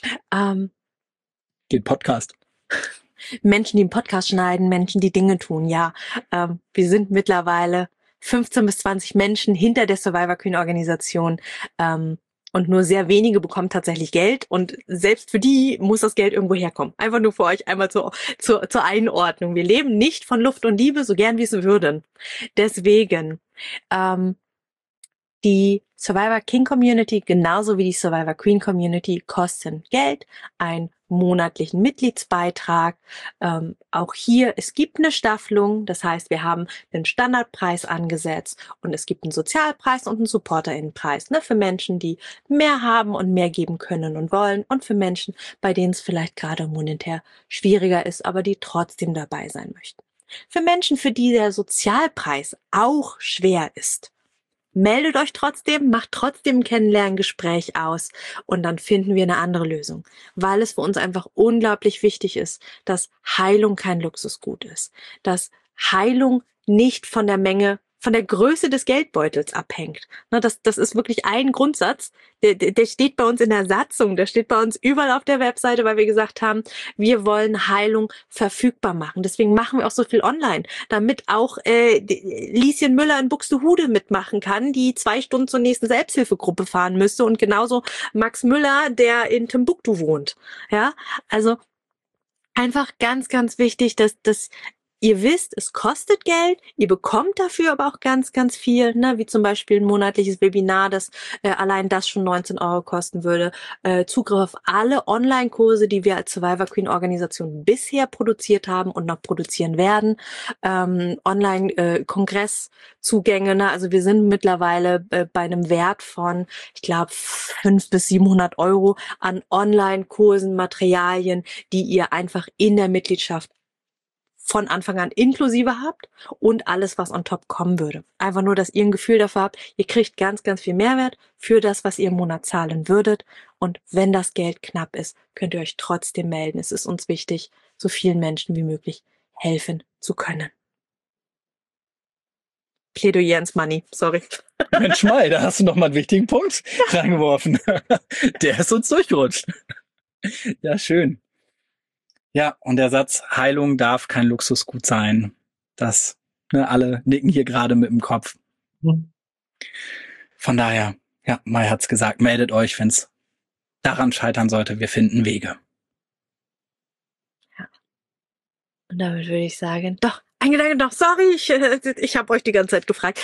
Den Podcast. Menschen, die einen Podcast schneiden, Menschen, die Dinge tun, ja. Wir sind mittlerweile 15 bis 20 Menschen hinter der Survivor Queen Organisation. Und nur sehr wenige bekommen tatsächlich Geld. Und selbst für die muss das Geld irgendwo herkommen. Einfach nur für euch einmal zur Einordnung. Wir leben nicht von Luft und Liebe, so gern wir es würden. Deswegen, die Survivor King Community, genauso wie die Survivor Queen Community, kosten Geld, einen monatlichen Mitgliedsbeitrag. Auch hier, es gibt eine Staffelung, das heißt, wir haben einen Standardpreis angesetzt und es gibt einen Sozialpreis und einen SupporterInnenpreis, ne, für Menschen, die mehr haben und mehr geben können und wollen und für Menschen, bei denen es vielleicht gerade monetär schwieriger ist, aber die trotzdem dabei sein möchten. Für Menschen, für die der Sozialpreis auch schwer ist, meldet euch trotzdem, macht trotzdem ein Kennenlerngespräch aus und dann finden wir eine andere Lösung, weil es für uns einfach unglaublich wichtig ist, dass Heilung kein Luxusgut ist, dass Heilung nicht von der Menge, von der Größe des Geldbeutels abhängt. Das ist wirklich ein Grundsatz, der steht bei uns in der Satzung, der steht bei uns überall auf der Webseite, weil wir gesagt haben, wir wollen Heilung verfügbar machen. Deswegen machen wir auch so viel online, damit auch Lieschen Müller in Buxtehude mitmachen kann, die 2 Stunden zur nächsten Selbsthilfegruppe fahren müsste und genauso Max Müller, der in Timbuktu wohnt. Ja, also einfach ganz, ganz wichtig, dass ihr wisst, es kostet Geld, ihr bekommt dafür aber auch ganz, ganz viel, ne, wie zum Beispiel ein monatliches Webinar, das allein das schon 19 € kosten würde, Zugriff auf alle Online-Kurse, die wir als Survivor Queen Organisation bisher produziert haben und noch produzieren werden, Online-Kongresszugänge, ne, also wir sind mittlerweile bei einem Wert von, ich glaube, 500 bis 700 € an Online-Kursen, Materialien, die ihr einfach in der Mitgliedschaft von Anfang an inklusive habt und alles, was on top kommen würde. Einfach nur, dass ihr ein Gefühl dafür habt, ihr kriegt ganz, ganz viel Mehrwert für das, was ihr im Monat zahlen würdet. Und wenn das Geld knapp ist, könnt ihr euch trotzdem melden. Es ist uns wichtig, so vielen Menschen wie möglich helfen zu können. Plädoyer ins Money, sorry. Mensch Mai, da hast du noch mal einen wichtigen Punkt reingeworfen. Der ist uns durchgerutscht. Ja, schön. Ja, und der Satz, Heilung darf kein Luxusgut sein. Das, ne, alle nicken hier gerade mit dem Kopf. Von daher, ja, Mai hat's gesagt, meldet euch, wenn's daran scheitern sollte. Wir finden Wege. Ja. Und damit würde ich sagen, doch, ein Gedanke noch, sorry, ich habe euch die ganze Zeit gefragt.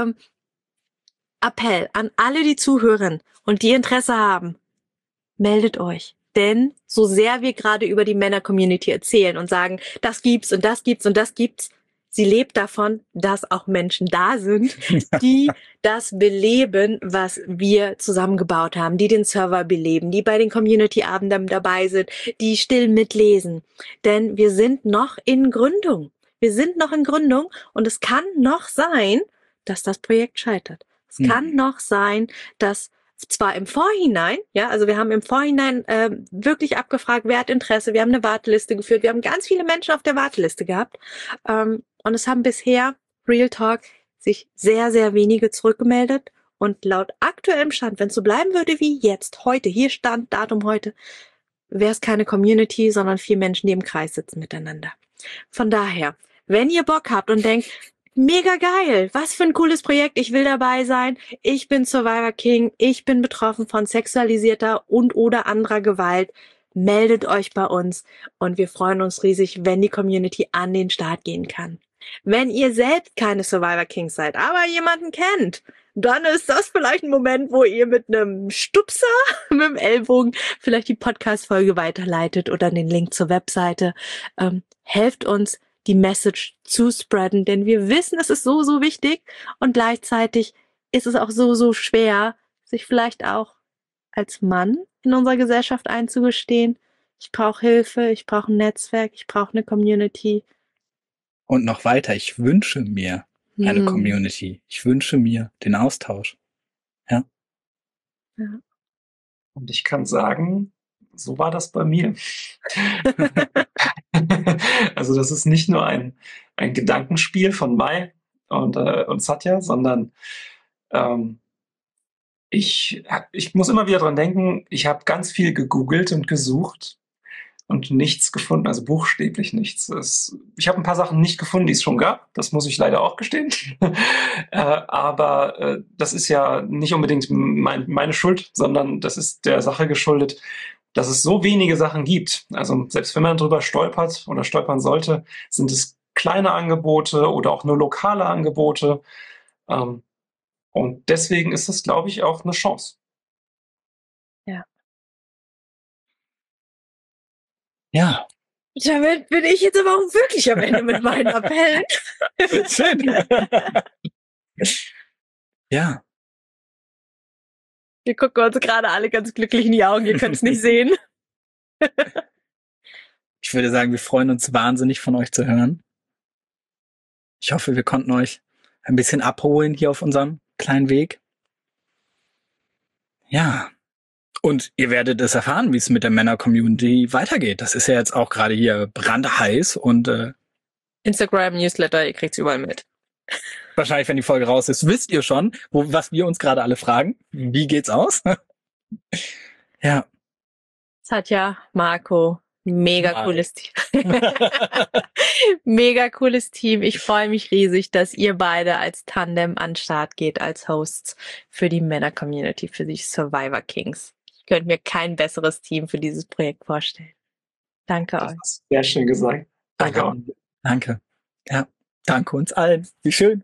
Appell an alle, die zuhören und die Interesse haben, meldet euch. Denn so sehr wir gerade über die Männer-Community erzählen und sagen, das gibt's und das gibt's und das gibt's, sie lebt davon, dass auch Menschen da sind, die das beleben, was wir zusammengebaut haben, die den Server beleben, die bei den Community-Abenden dabei sind, die still mitlesen. Denn wir sind noch in Gründung. Wir sind noch in Gründung und es kann noch sein, dass das Projekt scheitert. Es kann noch sein, dass zwar im Vorhinein, ja, also wir haben im Vorhinein wirklich abgefragt, wer hat Interesse, wir haben eine Warteliste geführt, wir haben ganz viele Menschen auf der Warteliste gehabt und es haben bisher, Real Talk, sich sehr, sehr wenige zurückgemeldet und laut aktuellem Stand, wenn es so bleiben würde wie jetzt, heute, hier Stand, Datum heute, wäre es keine Community, sondern 4 Menschen, die im Kreis sitzen miteinander. Von daher, wenn ihr Bock habt und denkt, mega geil, was für ein cooles Projekt, ich will dabei sein, ich bin Survivor King, ich bin betroffen von sexualisierter und oder anderer Gewalt, meldet euch bei uns und wir freuen uns riesig, wenn die Community an den Start gehen kann. Wenn ihr selbst keine Survivor Kings seid, aber jemanden kennt, dann ist das vielleicht ein Moment, wo ihr mit einem Stupser, mit dem Ellbogen vielleicht die Podcast-Folge weiterleitet oder den Link zur Webseite. Helft uns, die Message zu spreaden, denn wir wissen, es ist so, so wichtig und gleichzeitig ist es auch so, so schwer, sich vielleicht auch als Mann in unserer Gesellschaft einzugestehen. Ich brauche Hilfe, ich brauche ein Netzwerk, ich brauche eine Community. Und noch weiter, ich wünsche mir eine Community. Ich wünsche mir den Austausch. Ja. Und ich kann sagen, so war das bei mir. Also das ist nicht nur ein Gedankenspiel von Mai und Satya, sondern ich muss immer wieder dran denken, ich habe ganz viel gegoogelt und gesucht und nichts gefunden, also buchstäblich nichts. Ich habe ein paar Sachen nicht gefunden, die es schon gab, das muss ich leider auch gestehen. Aber das ist ja nicht unbedingt meine Schuld, sondern das ist der Sache geschuldet, dass es so wenige Sachen gibt. Also selbst wenn man drüber stolpert oder stolpern sollte, sind es kleine Angebote oder auch nur lokale Angebote. Und deswegen ist es, glaube ich, auch eine Chance. Ja. Ja. Damit bin ich jetzt aber auch wirklich am Ende mit meinen Appellen. Schön. Ja. Wir gucken uns gerade alle ganz glücklich in die Augen, ihr könnt es nicht sehen. Ich würde sagen, wir freuen uns wahnsinnig, von euch zu hören. Ich hoffe, wir konnten euch ein bisschen abholen hier auf unserem kleinen Weg. Ja. Und ihr werdet es erfahren, wie es mit der Männer-Community weitergeht. Das ist ja jetzt auch gerade hier brandheiß und Instagram, Newsletter, ihr kriegt's überall mit. Wahrscheinlich, wenn die Folge raus ist, wisst ihr schon, was wir uns gerade alle fragen. Wie geht's aus? Ja. Satya, Marco, mega cooles Team. Mega cooles Team. Ich freue mich riesig, dass ihr beide als Tandem an den Start geht, als Hosts für die Männer-Community, für die Survivor Kings. Ich könnte mir kein besseres Team für dieses Projekt vorstellen. Danke Das euch. ist sehr schön gesagt. Danke auch. Danke. Ja, danke uns allen. Wie schön.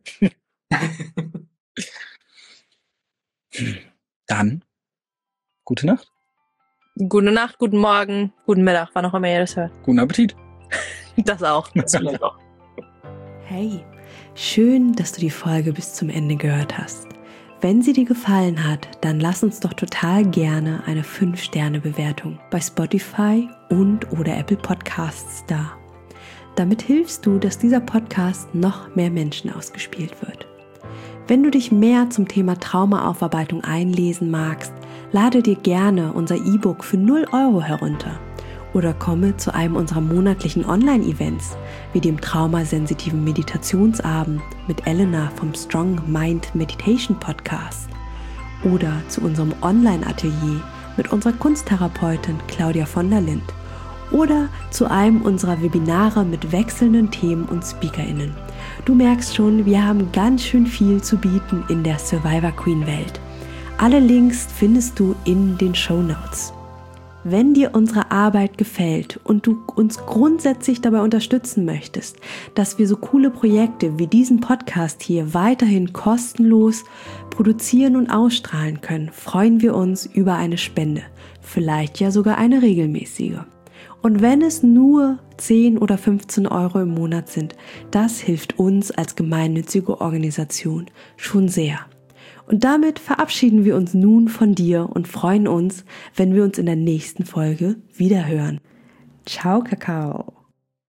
Dann, gute Nacht. Gute Nacht, guten Morgen, guten Mittag, wann auch immer ihr das hört. Guten Appetit. Das auch. Das vielleicht auch. Hey, schön, dass du die Folge bis zum Ende gehört hast. Wenn sie dir gefallen hat, dann lass uns doch total gerne eine 5-Sterne-Bewertung bei Spotify und oder Apple Podcasts da. Damit hilfst du, dass dieser Podcast noch mehr Menschen ausgespielt wird. Wenn du dich mehr zum Thema Traumaaufarbeitung einlesen magst, lade dir gerne unser E-Book für 0 € herunter oder komme zu einem unserer monatlichen Online-Events wie dem traumasensitiven Meditationsabend mit Elena vom Strong Mind Meditation Podcast oder zu unserem Online-Atelier mit unserer Kunsttherapeutin Claudia von der Lind oder zu einem unserer Webinare mit wechselnden Themen und SpeakerInnen. Du merkst schon, wir haben ganz schön viel zu bieten in der Survivor Queen Welt. Alle Links findest du in den Shownotes. Wenn dir unsere Arbeit gefällt und du uns grundsätzlich dabei unterstützen möchtest, dass wir so coole Projekte wie diesen Podcast hier weiterhin kostenlos produzieren und ausstrahlen können, freuen wir uns über eine Spende, vielleicht ja sogar eine regelmäßige. Und wenn es nur 10 oder 15 € im Monat sind, das hilft uns als gemeinnützige Organisation schon sehr. Und damit verabschieden wir uns nun von dir und freuen uns, wenn wir uns in der nächsten Folge wiederhören. Ciao, Kakao!